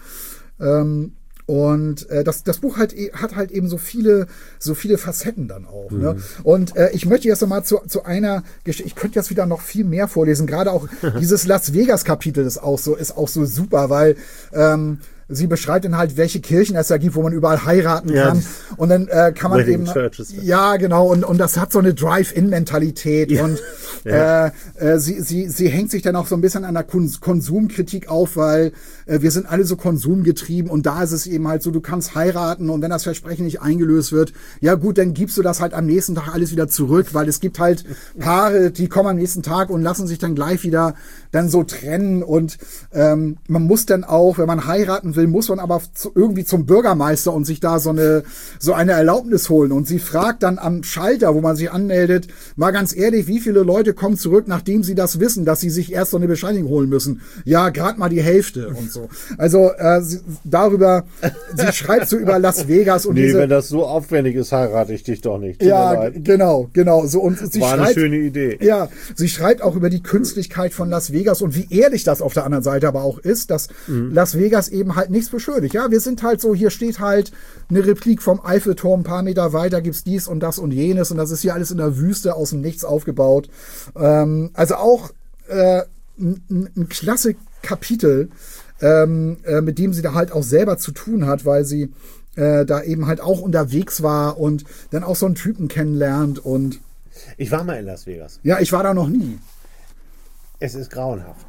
Und das Buch hat halt eben so viele Facetten dann auch. Ne? Und ich möchte jetzt nochmal zu einer Geschichte, ich könnte jetzt wieder noch viel mehr vorlesen, gerade auch dieses Las Vegas Kapitel ist auch so super, weil sie beschreibt dann halt, welche Kirchen es da gibt, wo man überall heiraten kann. Und dann kann man eben... Churches. Ja, genau. Und das hat so eine Drive-In-Mentalität. Ja. Und sie hängt sich dann auch so ein bisschen an der Konsumkritik auf, weil wir sind alle so konsumgetrieben. Und da ist es eben halt so, du kannst heiraten und wenn das Versprechen nicht eingelöst wird, ja gut, dann gibst du das halt am nächsten Tag alles wieder zurück, weil es gibt halt Paare, die kommen am nächsten Tag und lassen sich dann gleich wieder dann so trennen. Und man muss dann auch, wenn man heiraten will, muss man aber irgendwie zum Bürgermeister und sich da so eine Erlaubnis holen. Und sie fragt dann am Schalter, wo man sich anmeldet, mal ganz ehrlich, wie viele Leute kommen zurück, nachdem sie das wissen, dass sie sich erst so eine Bescheinigung holen müssen? Ja, gerade mal die Hälfte und so. Also sie schreibt so über Las Vegas. Und wenn das so aufwendig ist, heirate ich dich doch nicht. Ja, genau. So, und sie war eine schöne Idee. Ja, sie schreibt auch über die Künstlichkeit von Las Vegas und wie ehrlich das auf der anderen Seite aber auch ist, dass Las Vegas eben halt nichts beschönigt. Ja, wir sind halt so, hier steht halt eine Replik vom Eiffelturm, ein paar Meter weiter gibt's dies und das und jenes und das ist hier alles in der Wüste aus dem Nichts aufgebaut. Also auch ein klasse Kapitel, mit dem sie da halt auch selber zu tun hat, weil sie da eben halt auch unterwegs war und dann auch so einen Typen kennenlernt. Und ich war mal in Las Vegas. Ja, ich war da noch nie. Es ist grauenhaft.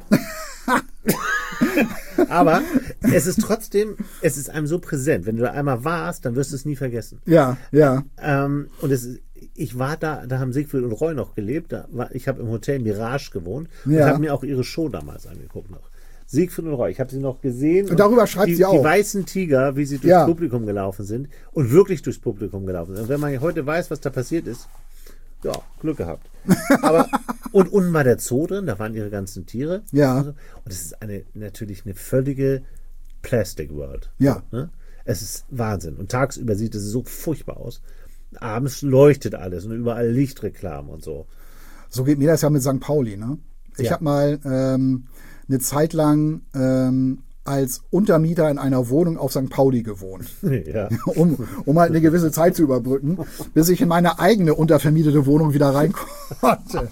Aber es ist trotzdem, es ist einem so präsent. Wenn du da einmal warst, dann wirst du es nie vergessen. Ja. Und ich war da haben Siegfried und Roy noch gelebt. Ich habe im Hotel Mirage gewohnt und habe mir auch ihre Show damals angeguckt noch. Siegfried und Roy, ich habe sie noch gesehen. Und darüber schreibt sie auch. Die weißen Tiger, wie sie durchs Publikum gelaufen sind und wirklich durchs Publikum gelaufen sind. Und wenn man heute weiß, was da passiert ist, ja, Glück gehabt. Aber und unten war der Zoo drin, da waren ihre ganzen Tiere. Ja. Und es ist natürlich eine völlige Plastic World. Ja. Ne? Es ist Wahnsinn. Und tagsüber sieht es so furchtbar aus. Abends leuchtet alles und überall Lichtreklamen und so. So geht mir das ja mit St. Pauli, ne? Ich habe mal eine Zeit lang als Untermieter in einer Wohnung auf St. Pauli gewohnt. Ja. Um halt eine gewisse Zeit zu überbrücken, bis ich in meine eigene untervermietete Wohnung wieder rein konnte.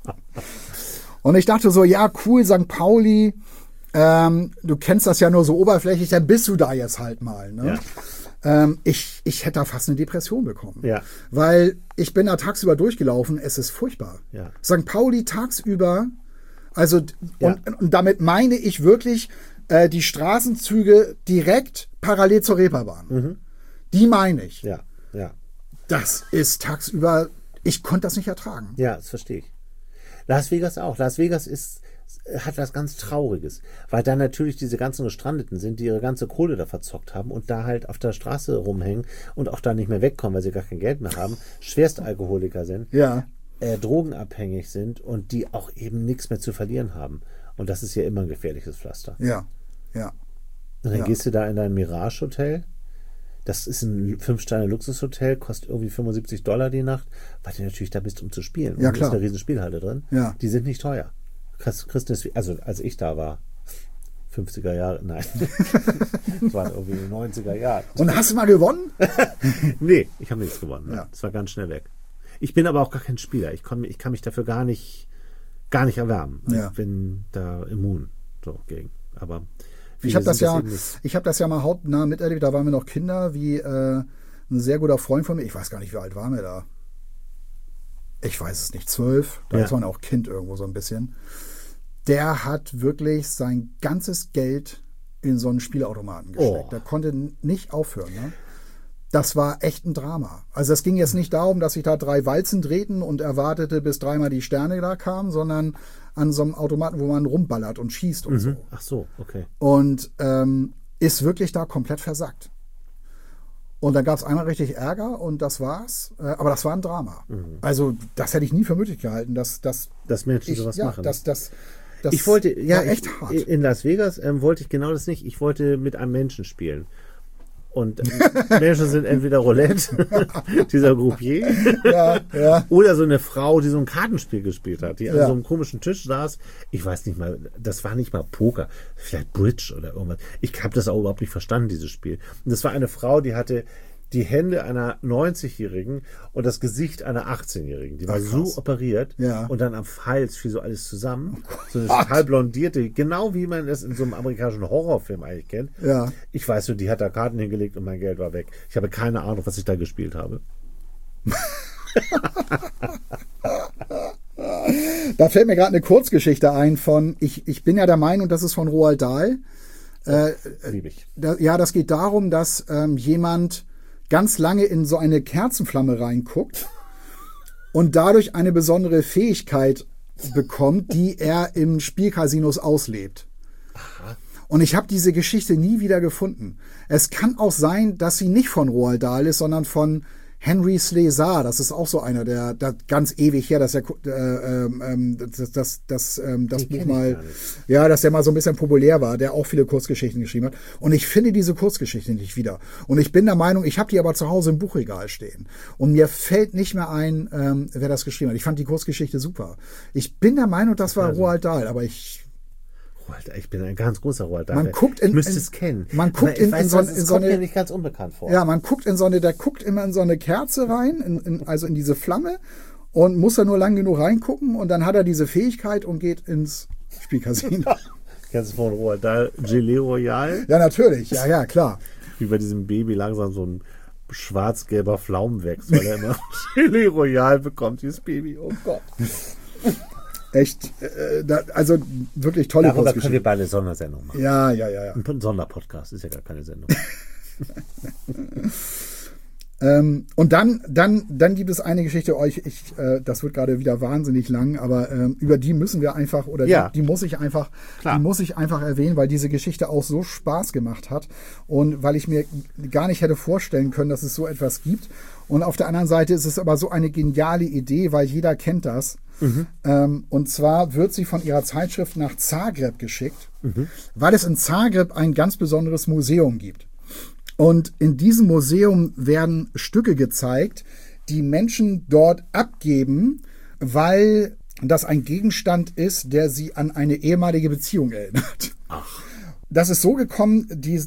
Und ich dachte so, ja, cool, St. Pauli, du kennst das ja nur so oberflächlich, dann bist du da jetzt halt mal. Ne? Ja. Ich hätte da fast eine Depression bekommen. Ja. Weil ich bin da tagsüber durchgelaufen, es ist furchtbar. Ja. St. Pauli tagsüber, also und damit meine ich wirklich die Straßenzüge direkt parallel zur Reeperbahn. Mhm. Die meine ich. Ja. Das ist tagsüber, ich konnte das nicht ertragen. Ja, das verstehe ich. Las Vegas auch. Las Vegas hat was ganz Trauriges, weil da natürlich diese ganzen Gestrandeten sind, die ihre ganze Kohle da verzockt haben und da halt auf der Straße rumhängen und auch da nicht mehr wegkommen, weil sie gar kein Geld mehr haben, Schwerstalkoholiker sind, drogenabhängig sind und die auch eben nichts mehr zu verlieren haben. Und das ist ja immer ein gefährliches Pflaster. Ja. Und dann gehst du da in dein Mirage-Hotel. Das ist ein 5-Sterne-Luxushotel, kostet irgendwie $75 die Nacht, weil du natürlich da bist, um zu spielen. Und ja, klar. Da ist eine riesen Spielhalle drin. Ja. Die sind nicht teuer. Also als ich da war, 50er Jahre, nein. Das waren irgendwie die 90er Jahre. Und hast du mal gewonnen? Nee, ich habe nichts gewonnen. Ja. Das war ganz schnell weg. Ich bin aber auch gar kein Spieler. Ich kann mich dafür gar nicht erwärmen. Ja. Ich bin da immun so gegen. Aber ich habe das ja mal hautnah miterlebt. Da waren wir noch Kinder, wie ein sehr guter Freund von mir. Ich weiß gar nicht, wie alt waren wir da. Ich weiß es nicht, 12. Da ist man auch Kind irgendwo so ein bisschen. Der hat wirklich sein ganzes Geld in so einen Spielautomaten gesteckt. Der konnte nicht aufhören. Ne? Das war echt ein Drama. Also es ging jetzt nicht darum, dass sich da 3 Walzen drehten und er wartete, bis 3-mal die Sterne da kamen, sondern an so einem Automaten, wo man rumballert und schießt und so. Ach so, okay. Und ist wirklich da komplett versackt. Und dann gab es einmal richtig Ärger und das war's. Aber das war ein Drama. Also das hätte ich nie für möglich gehalten, dass Menschen sowas machen. Das ich wollte, war echt hart. In Las Vegas wollte ich genau das nicht. Ich wollte mit einem Menschen spielen. Und Menschen sind entweder Roulette, dieser Groupier, oder so eine Frau, die so ein Kartenspiel gespielt hat, die an so einem komischen Tisch saß. Ich weiß nicht mal, das war nicht mal Poker, vielleicht Bridge oder irgendwas. Ich habe das auch überhaupt nicht verstanden, dieses Spiel. Und das war eine Frau, die hatte die Hände einer 90-Jährigen und das Gesicht einer 18-Jährigen. Die war so operiert und dann am Hals fiel so alles zusammen. So eine total blondierte, genau wie man es in so einem amerikanischen Horrorfilm eigentlich kennt. Ja. Ich weiß nur, die hat da Karten hingelegt und mein Geld war weg. Ich habe keine Ahnung, was ich da gespielt habe. Da fällt mir gerade eine Kurzgeschichte ein von, ich bin ja der Meinung, das ist von Roald Dahl. Lieb ich. Das geht darum, dass jemand ganz lange in so eine Kerzenflamme reinguckt und dadurch eine besondere Fähigkeit bekommt, die er im Spielcasinos auslebt. Aha. Und ich habe diese Geschichte nie wieder gefunden. Es kann auch sein, dass sie nicht von Roald Dahl ist, sondern von Henry Slezar. Das ist auch so einer, der ganz ewig her, dass er das Buch mal, dass der mal so ein bisschen populär war, der auch viele Kurzgeschichten geschrieben hat. Und ich finde diese Kurzgeschichte nicht wieder. Und ich bin der Meinung, ich habe die aber zu Hause im Buchregal stehen. Und mir fällt nicht mehr ein, wer das geschrieben hat. Ich fand die Kurzgeschichte super. Ich bin der Meinung, das war Roald Dahl, aber ich bin ein ganz großer Roald Dahl. Man guckt ich müsste es kennen. Man guckt in so eine, mir nicht ganz unbekannt vor. Ja, man guckt der guckt immer in so eine Kerze rein, also in diese Flamme und muss da nur lang genug reingucken und dann hat er diese Fähigkeit und geht ins Spielcasino. Kennst du von Roald Dahl Gelee Royal? Ja, natürlich. Ja, klar. Wie bei diesem Baby langsam so ein schwarz-gelber Pflaumen wächst, weil er immer Gelee Royal bekommt, dieses Baby. Oh Gott. Echt, also wirklich tolle Darüber können wir beide eine Sondersendung machen. Ja. Ein Sonderpodcast, ist ja gar keine Sendung. Und dann gibt es eine Geschichte, das wird gerade wieder wahnsinnig lang, aber über die müssen wir einfach, die muss ich einfach erwähnen, weil diese Geschichte auch so Spaß gemacht hat und weil ich mir gar nicht hätte vorstellen können, dass es so etwas gibt. Und auf der anderen Seite ist es aber so eine geniale Idee, weil jeder kennt das. Und zwar wird sie von ihrer Zeitschrift nach Zagreb geschickt, weil es in Zagreb ein ganz besonderes Museum gibt. Und in diesem Museum werden Stücke gezeigt, die Menschen dort abgeben, weil das ein Gegenstand ist, der sie an eine ehemalige Beziehung erinnert. Ach. Das ist so gekommen,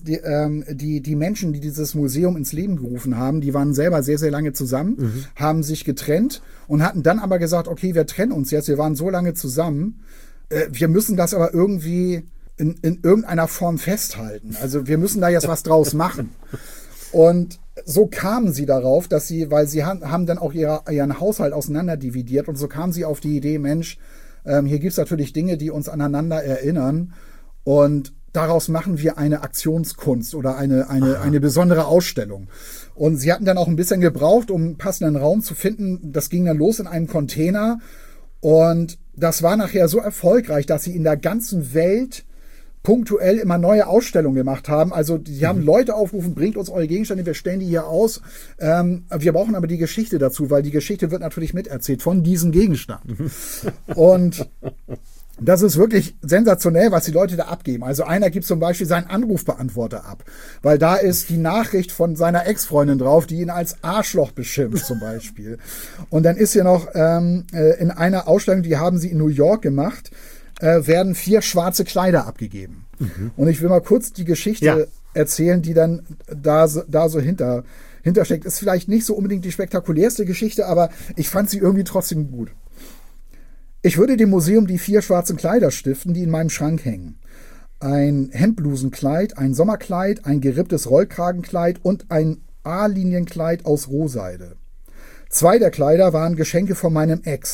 die Menschen, die dieses Museum ins Leben gerufen haben, die waren selber sehr, sehr lange zusammen, haben sich getrennt und hatten dann aber gesagt, okay, wir trennen uns jetzt, wir waren so lange zusammen, wir müssen das aber irgendwie in irgendeiner Form festhalten. Also wir müssen da jetzt was draus machen. Und so kamen sie darauf, weil sie haben dann auch ihren Haushalt auseinanderdividiert und so kamen sie auf die Idee, Mensch, hier gibt's natürlich Dinge, die uns aneinander erinnern und daraus machen wir eine Aktionskunst oder eine besondere Ausstellung. Und sie hatten dann auch ein bisschen gebraucht, um einen passenden Raum zu finden. Das ging dann los in einem Container. Und das war nachher so erfolgreich, dass sie in der ganzen Welt punktuell immer neue Ausstellungen gemacht haben. Also die haben Leute aufgerufen, bringt uns eure Gegenstände, wir stellen die hier aus. Wir brauchen aber die Geschichte dazu, weil die Geschichte wird natürlich miterzählt von diesem Gegenstand. Und das ist wirklich sensationell, was die Leute da abgeben. Also einer gibt zum Beispiel seinen Anrufbeantworter ab, weil da ist die Nachricht von seiner Ex-Freundin drauf, die ihn als Arschloch beschimpft zum Beispiel. Und dann ist hier noch in einer Ausstellung, die haben sie in New York gemacht, werden 4 schwarze Kleider abgegeben. Und ich will mal kurz die Geschichte erzählen, die dann da so hintersteckt. Ist vielleicht nicht so unbedingt die spektakulärste Geschichte, aber ich fand sie irgendwie trotzdem gut. Ich würde dem Museum die 4 schwarzen Kleider stiften, die in meinem Schrank hängen. Ein Hemdblusenkleid, ein Sommerkleid, ein geripptes Rollkragenkleid und ein A-Linienkleid aus Rohseide. 2 der Kleider waren Geschenke von meinem Ex.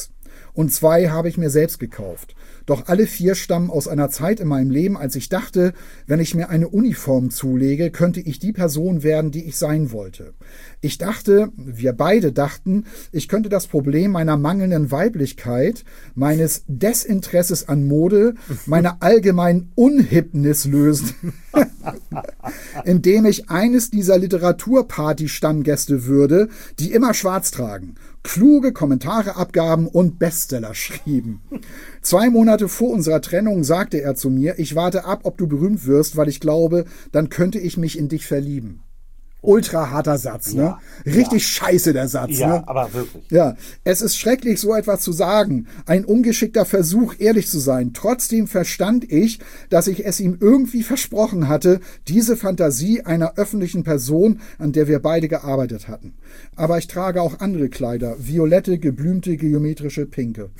und 2 habe ich mir selbst gekauft. Doch alle 4 stammen aus einer Zeit in meinem Leben, als ich dachte, wenn ich mir eine Uniform zulege, könnte ich die Person werden, die ich sein wollte. Ich dachte, wir beide dachten, ich könnte das Problem meiner mangelnden Weiblichkeit, meines Desinteresses an Mode, meiner allgemeinen Unhipness lösen, indem ich eines dieser Literaturparty-Stammgäste würde, die immer schwarz tragen, kluge Kommentare abgaben und Bestseller schrieben. 2 Monate vor unserer Trennung sagte er zu mir, ich warte ab, ob du berühmt wirst, weil ich glaube, dann könnte ich mich in dich verlieben. Ultra harter Satz, ne? Richtig scheiße, der Satz, ja, ne? Aber wirklich. Ja, es ist schrecklich, so etwas zu sagen. Ein ungeschickter Versuch, ehrlich zu sein. Trotzdem verstand ich, dass ich es ihm irgendwie versprochen hatte, diese Fantasie einer öffentlichen Person, an der wir beide gearbeitet hatten. Aber ich trage auch andere Kleider. Violette, geblümte, geometrische, pinke.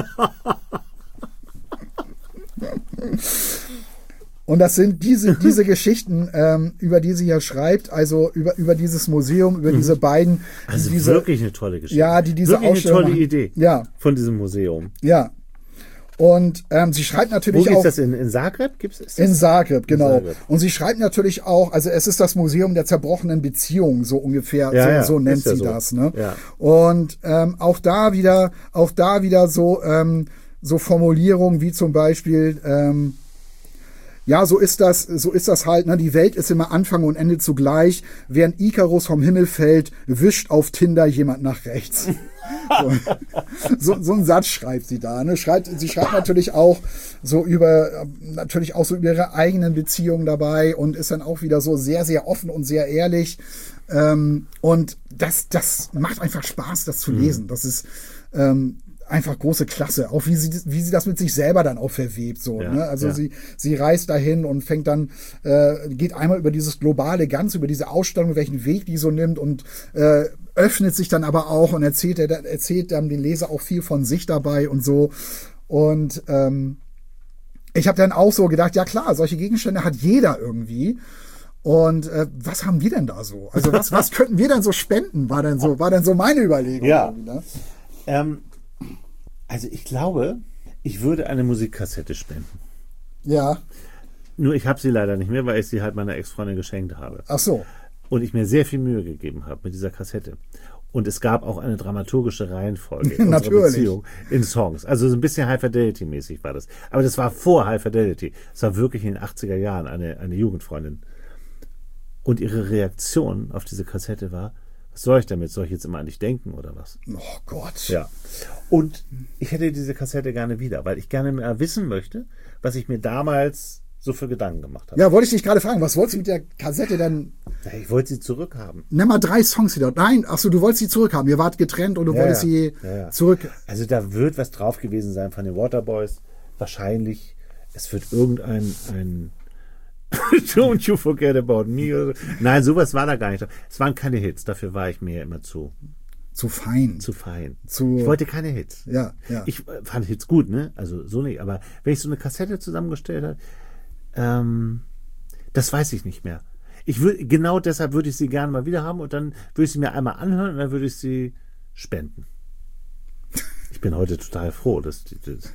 Und das sind diese Geschichten, über die sie hier schreibt, also über dieses Museum, über diese beiden. Also wirklich eine tolle Geschichte. Ja, die diese wirklich Ausstellung eine tolle Idee von diesem Museum. Ja. Und sie schreibt natürlich auch. Wo auch. ist das in Zagreb? Gibt's das? In Zagreb, genau. In Zagreb. Und sie schreibt natürlich auch, also es ist das Museum der zerbrochenen Beziehungen, so ungefähr, so nennt sie das. Ne? Ja. Und auch da wieder so Formulierungen wie zum Beispiel ja, so ist das halt, ne? Die Welt ist immer Anfang und Ende zugleich. Während Ikarus vom Himmel fällt, wischt auf Tinder jemand nach rechts. So einen Satz schreibt sie da, ne? Sie schreibt natürlich auch so über ihre eigenen Beziehungen dabei und ist dann auch wieder so sehr, sehr offen und sehr ehrlich. Und das macht einfach Spaß, das zu lesen. Das ist, einfach große Klasse, auch wie sie das mit sich selber dann auch verwebt, so, ja, ne? Also sie reist dahin und fängt dann, geht einmal über dieses globale Ganze, über diese Ausstellung, welchen Weg die so nimmt und öffnet sich dann aber auch und erzählt dann den Leser auch viel von sich dabei und so. Und ich habe dann auch so gedacht, ja klar, solche Gegenstände hat jeder irgendwie. Und was haben wir denn da so? Also was könnten wir denn so spenden? War dann so meine Überlegung. Ja. Ne? Also ich glaube, ich würde eine Musikkassette spenden. Ja. Nur ich habe sie leider nicht mehr, weil ich sie halt meiner Ex-Freundin geschenkt habe. Ach so. Und ich mir sehr viel Mühe gegeben habe mit dieser Kassette. Und es gab auch eine dramaturgische Reihenfolge in unserer Beziehung in Songs. Also so ein bisschen High Fidelity-mäßig war das. Aber das war vor High Fidelity. Es war wirklich in den 80er Jahren eine Jugendfreundin. Und ihre Reaktion auf diese Kassette war, was soll ich damit? Soll ich jetzt immer an dich denken oder was? Oh Gott. Ja. Und ich hätte diese Kassette gerne wieder, weil ich gerne mehr wissen möchte, was ich mir damals so für Gedanken gemacht habe. Ja, wollte ich dich gerade fragen, was wolltest du mit der Kassette denn? Ja, ich wollte sie zurückhaben. Nimm mal 3 Songs wieder. Nein, achso, du wolltest sie zurückhaben. Ihr wart getrennt und du wolltest sie zurück. Also da wird was drauf gewesen sein von den Waterboys. Wahrscheinlich, es wird irgendein Don't You Forget About Me. Nein, sowas war da gar nicht. Es waren keine Hits, dafür war ich mir immer zu fein. Ich wollte keine Hits. Ja. Ich fand Hits gut, ne? Also so nicht. Aber wenn ich so eine Kassette zusammengestellt habe, das weiß ich nicht mehr. Genau deshalb würde ich sie gerne mal wieder haben und dann würde ich sie mir einmal anhören und dann würde ich sie spenden. Ich bin heute total froh, das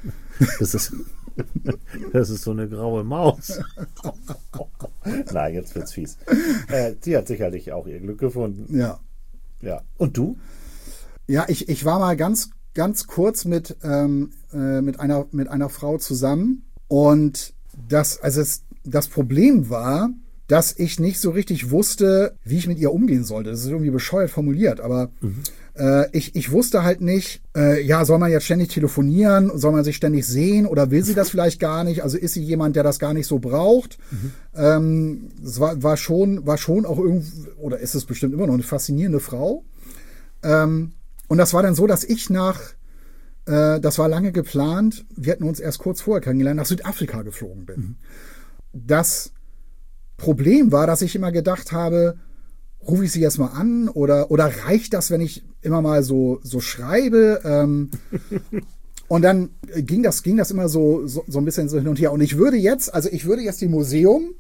ist so eine graue Maus. Nein, jetzt wird's fies. Sie hat sicherlich auch ihr Glück gefunden. Ja. Und du? Ja, ich war mal ganz kurz mit einer Frau zusammen und das Problem war, dass ich nicht so richtig wusste, wie ich mit ihr umgehen sollte. Das ist irgendwie bescheuert formuliert, aber ich wusste halt nicht, soll man jetzt ständig telefonieren, soll man sich ständig sehen oder will sie das vielleicht gar nicht? Also ist sie jemand, der das gar nicht so braucht? Es war schon auch irgendwie, oder ist es bestimmt immer noch eine faszinierende Frau. Und das war dann so, dass ich das war lange geplant, wir hatten uns erst kurz vorher kennengelernt, nach Südafrika geflogen bin. Das Problem war, dass ich immer gedacht habe, rufe ich sie jetzt mal an oder reicht das, wenn ich immer mal so schreibe? Und dann ging das immer so ein bisschen so hin und her. Und ich würde jetzt dem Museum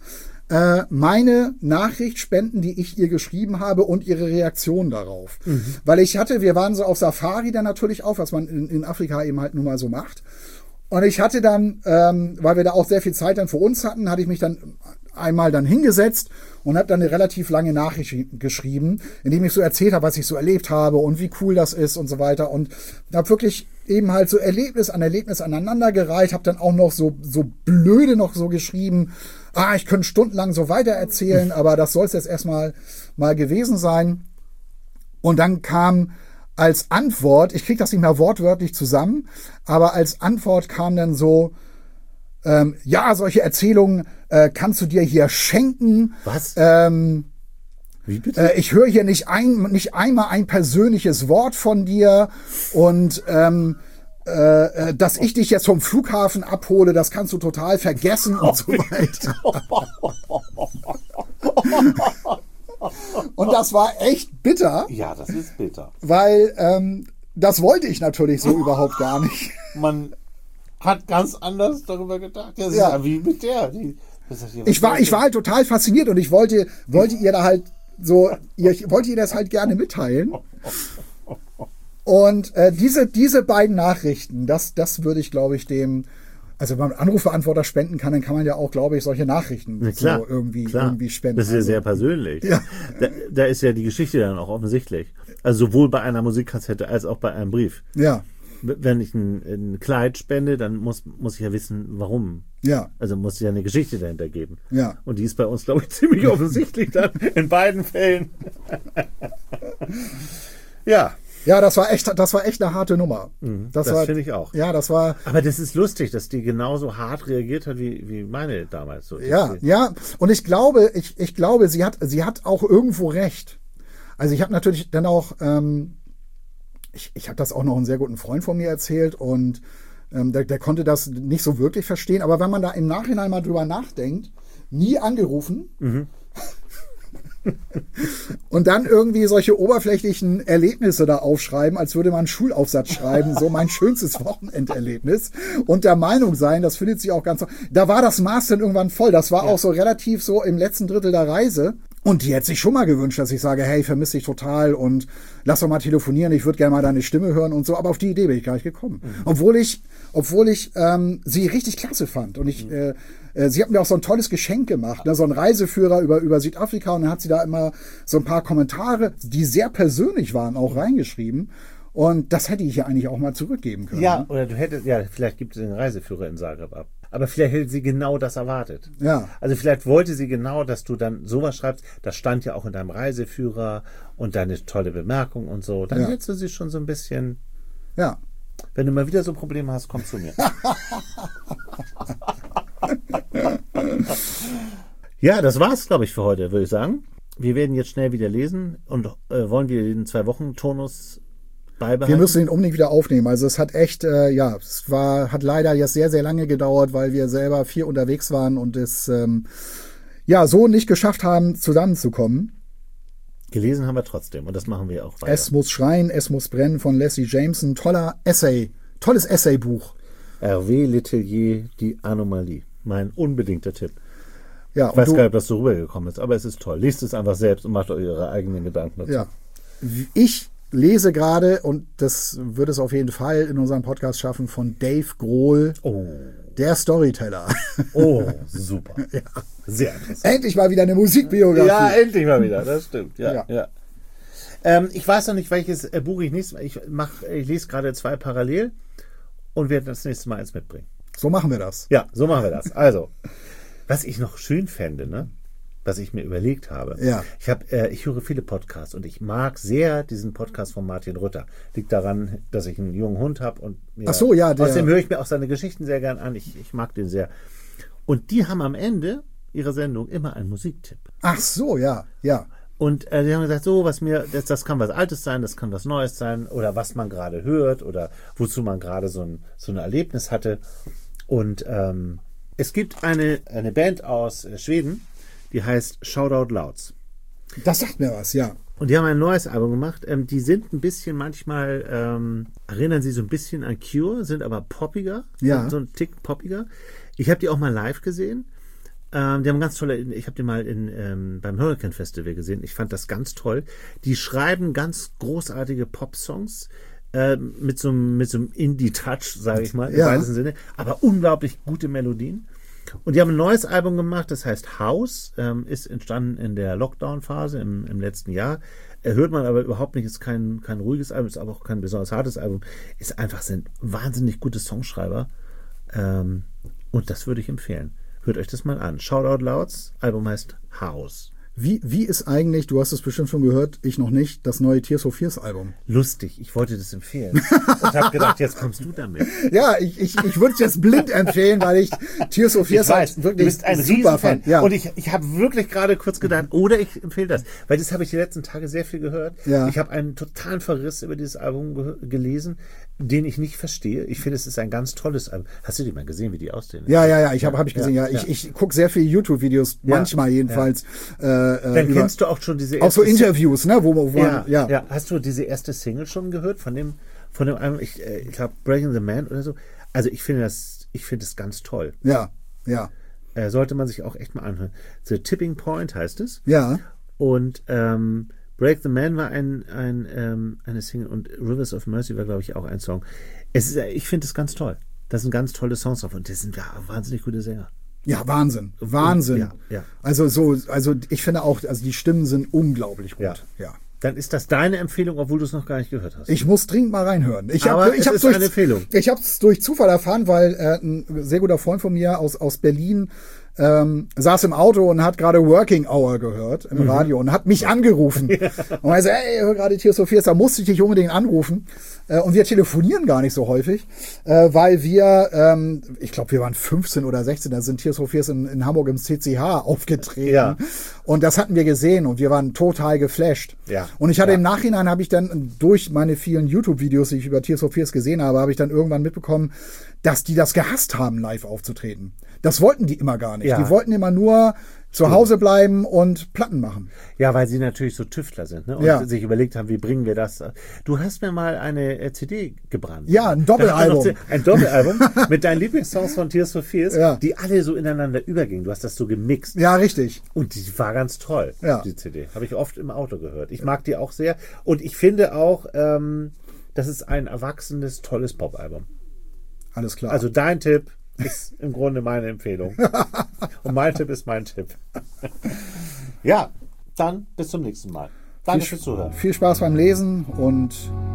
meine Nachricht spenden, die ich ihr geschrieben habe und ihre Reaktion darauf. Weil wir waren so auf Safari dann natürlich auch, was man in Afrika eben halt nun mal so macht. Und ich hatte dann, weil wir da auch sehr viel Zeit dann für uns hatten, hatte ich mich dann einmal dann hingesetzt und habe dann eine relativ lange Nachricht geschrieben, in dem ich so erzählt habe, was ich so erlebt habe und wie cool das ist und so weiter. Und habe wirklich eben halt so Erlebnis an Erlebnis aneinandergereiht, habe dann auch noch so blöde noch so geschrieben, ich könnte stundenlang so weiter erzählen, aber das soll es jetzt erstmal mal gewesen sein. Und dann kam als Antwort, ich kriege das nicht mehr wortwörtlich zusammen, aber als Antwort kam dann so, solche Erzählungen kannst du dir hier schenken. Was? Wie bitte? Ich höre hier nicht einmal ein persönliches Wort von dir und dass ich dich jetzt vom Flughafen abhole, das kannst du total vergessen und so weiter. Und das war echt bitter. Ja, das ist bitter. Weil das wollte ich natürlich so überhaupt gar nicht. Man hat ganz anders darüber gedacht. Das ist ja wie mit der. Ich war halt total fasziniert und ich wollte ihr da halt so, ich wollte ihr das halt gerne mitteilen. Und diese beiden Nachrichten, das würde ich, glaube ich, also wenn man Anrufbeantworter spenden kann, dann kann man ja auch, glaube ich, solche Nachrichten so irgendwie spenden. Das ist ja sehr persönlich. Ja. Da ist ja die Geschichte dann auch offensichtlich. Also sowohl bei einer Musikkassette als auch bei einem Brief. Ja. Wenn ich ein Kleid spende, dann muss ich ja wissen, warum. Ja. Also muss es ja eine Geschichte dahinter geben. Ja. Und die ist bei uns, glaube ich, ziemlich offensichtlich dann in beiden Fällen. Ja. Ja, das war echt eine harte Nummer. Das finde ich auch. Ja, das war. Aber das ist lustig, dass die genauso hart reagiert hat wie meine damals. So ja. Und ich glaube, sie hat auch irgendwo recht. Also ich habe natürlich dann auch, ich habe das auch noch einen sehr guten Freund von mir erzählt und der konnte das nicht so wirklich verstehen. Aber wenn man da im Nachhinein mal drüber nachdenkt, nie angerufen. Und dann irgendwie solche oberflächlichen Erlebnisse da aufschreiben, als würde man einen Schulaufsatz schreiben, so mein schönstes Wochenenderlebnis und der Meinung sein, das findet sich auch ganz, da war das Maß dann irgendwann voll, das war auch so relativ so im letzten Drittel der Reise und die hätte sich schon mal gewünscht, dass ich sage, hey, ich vermisse dich total und lass doch mal telefonieren, ich würde gerne mal deine Stimme hören und so, aber auf die Idee bin ich gar nicht gekommen. Obwohl ich sie richtig klasse fand und sie hat mir auch so ein tolles Geschenk gemacht, ne? So ein Reiseführer über Südafrika und dann hat sie da immer so ein paar Kommentare, die sehr persönlich waren, auch reingeschrieben. Und das hätte ich ja eigentlich auch mal zurückgeben können. Ja, oder vielleicht gibt es den Reiseführer in Zagreb ab. Aber vielleicht hätte sie genau das erwartet. Ja. Also vielleicht wollte sie genau, dass du dann sowas schreibst. Das stand ja auch in deinem Reiseführer und deine tolle Bemerkung und so. Dann hättest du sie schon so ein bisschen. Ja. Wenn du mal wieder so Probleme hast, komm zu mir. Ja, das war's, glaube ich, für heute, würde ich sagen. Wir werden jetzt schnell wieder lesen und wollen wieder den 2-Wochen-Tonus beibehalten. Wir müssen ihn unbedingt wieder aufnehmen. Also es hat echt, hat leider jetzt sehr, sehr lange gedauert, weil wir selber viel unterwegs waren und es so nicht geschafft haben, zusammenzukommen. Gelesen haben wir trotzdem und das machen wir auch weiter. Es muss schreien, es muss brennen von Leslie Jameson. Tolles Essaybuch. Hervé Letellier, die Anomalie. Mein unbedingter Tipp. Ja, ich weiß gar nicht, ob das so rübergekommen ist, aber es ist toll. Lest es einfach selbst und macht euch eure eigenen Gedanken dazu. Ja. Ich lese gerade, und das wird es auf jeden Fall in unserem Podcast schaffen, von Dave Grohl, der Storyteller. Oh, super. Ja. Sehr interessant. Endlich mal wieder eine Musikbiografie. Ja, endlich mal wieder, das stimmt. Ja. Ich weiß noch nicht, welches Buch ich nächstes Mal. Ich lese gerade 2 parallel und werde das nächste Mal eins mitbringen. So machen wir das. Ja, so machen wir das. Also, was ich noch schön fände, ne? Was ich mir überlegt habe. Ja. Ich höre viele Podcasts und ich mag sehr diesen Podcast von Martin Rütter. Liegt daran, dass ich einen jungen Hund habe und außerdem höre ich mir auch seine Geschichten sehr gern an. Ich mag den sehr. Und die haben am Ende ihrer Sendung immer einen Musiktipp. Ach so, ja. Und die haben gesagt, das kann was Altes sein, das kann was Neues sein oder was man gerade hört oder wozu man gerade so ein Erlebnis hatte. Und es gibt eine Band aus Schweden, die heißt Shout Out Louds. Das sagt mir was, ja. Und die haben ein neues Album gemacht. Die sind ein bisschen manchmal, erinnern sie so ein bisschen an Cure, sind aber poppiger. Ja. So ein Tick poppiger. Ich habe die auch mal live gesehen. Die haben ganz tolle, ich habe die mal beim Hurricane Festival gesehen. Ich fand das ganz toll. Die schreiben ganz großartige Pop-Songs mit so einem Indie-Touch, sage ich mal, im weitesten Sinne, aber unglaublich gute Melodien. Und die haben ein neues Album gemacht, das heißt House, ist entstanden in der Lockdown-Phase im letzten Jahr. Hört man aber überhaupt nicht, ist kein ruhiges Album, ist aber auch kein besonders hartes Album. Sind wahnsinnig gute Songschreiber. Und das würde ich empfehlen. Hört euch das mal an. Shout Out Louds, Album heißt House. Wie ist eigentlich, du hast es bestimmt schon gehört, ich noch nicht, das neue Tears for Fears Album? Lustig, ich wollte das empfehlen. Und habe gedacht, jetzt kommst du damit. Ja, ich würde es jetzt blind empfehlen, weil ich Tears for Fears wirklich du bist ein super fand. Ja. Und ich habe wirklich gerade kurz gedacht, oder ich empfehle das. Weil das habe ich die letzten Tage sehr viel gehört. Ja. Ich habe einen totalen Verriss über dieses Album gelesen, den ich nicht verstehe. Ich finde, es ist ein ganz tolles Album. Hast du die mal gesehen, wie die aussehen? Ja, hab ich gesehen. Ja. Ich gucke sehr viele YouTube-Videos, manchmal jedenfalls. Dann kennst du auch schon diese erste... Auch so Interviews, ne? Wo ja. Hast du diese erste Single schon gehört von dem Album? Ich glaube, Breaking the Man oder so. Also ich finde das ganz toll. Ja. Sollte man sich auch echt mal anhören. The Tipping Point heißt es. Ja. Und Break the Man war eine Single und Rivers of Mercy war, glaube ich, auch ein Song. Ich finde es ganz toll. Das sind ganz tolle Songs drauf und das sind wahnsinnig gute Sänger. Ja, Wahnsinn. Ja. Also ich finde auch, also die Stimmen sind unglaublich gut. Ja. Dann ist das deine Empfehlung, obwohl du es noch gar nicht gehört hast. Ich muss dringend mal reinhören. Ich habe eine Empfehlung. Ich habe es durch Zufall erfahren, weil ein sehr guter Freund von mir aus Berlin saß im Auto und hat gerade Working Hour gehört im Radio und hat mich angerufen. Und er so, ey, hör gerade Tears for Fears, da musste ich dich unbedingt anrufen. Und wir telefonieren gar nicht so häufig, weil wir, ich glaube, wir waren 15 oder 16, da sind Tears for Fears in Hamburg im CCH aufgetreten. Ja. Und das hatten wir gesehen und wir waren total geflasht. Ja. Und ich hatte im Nachhinein, habe ich dann durch meine vielen YouTube-Videos, die ich über Tears for Fears gesehen habe ich dann irgendwann mitbekommen, dass die das gehasst haben, live aufzutreten. Das wollten die immer gar nicht. Ja. Die wollten immer nur zu Hause bleiben und Platten machen. Ja, weil sie natürlich so Tüftler sind, ne? Und sich überlegt haben, wie bringen wir das? Du hast mir mal eine CD gebrannt. Ja, ein Doppelalbum. Ein Doppelalbum mit deinen Lieblingssongs von Tears for Fears, die alle so ineinander übergingen. Du hast das so gemixt. Ja, richtig. Und die war ganz toll, die CD. Habe ich oft im Auto gehört. Ich mag die auch sehr. Und ich finde auch, das ist ein erwachsenes, tolles Popalbum. Alles klar. Also dein Tipp ist im Grunde meine Empfehlung. Und mein Tipp ist mein Tipp. Ja, dann bis zum nächsten Mal. Danke fürs Zuhören. Viel Spaß beim Lesen und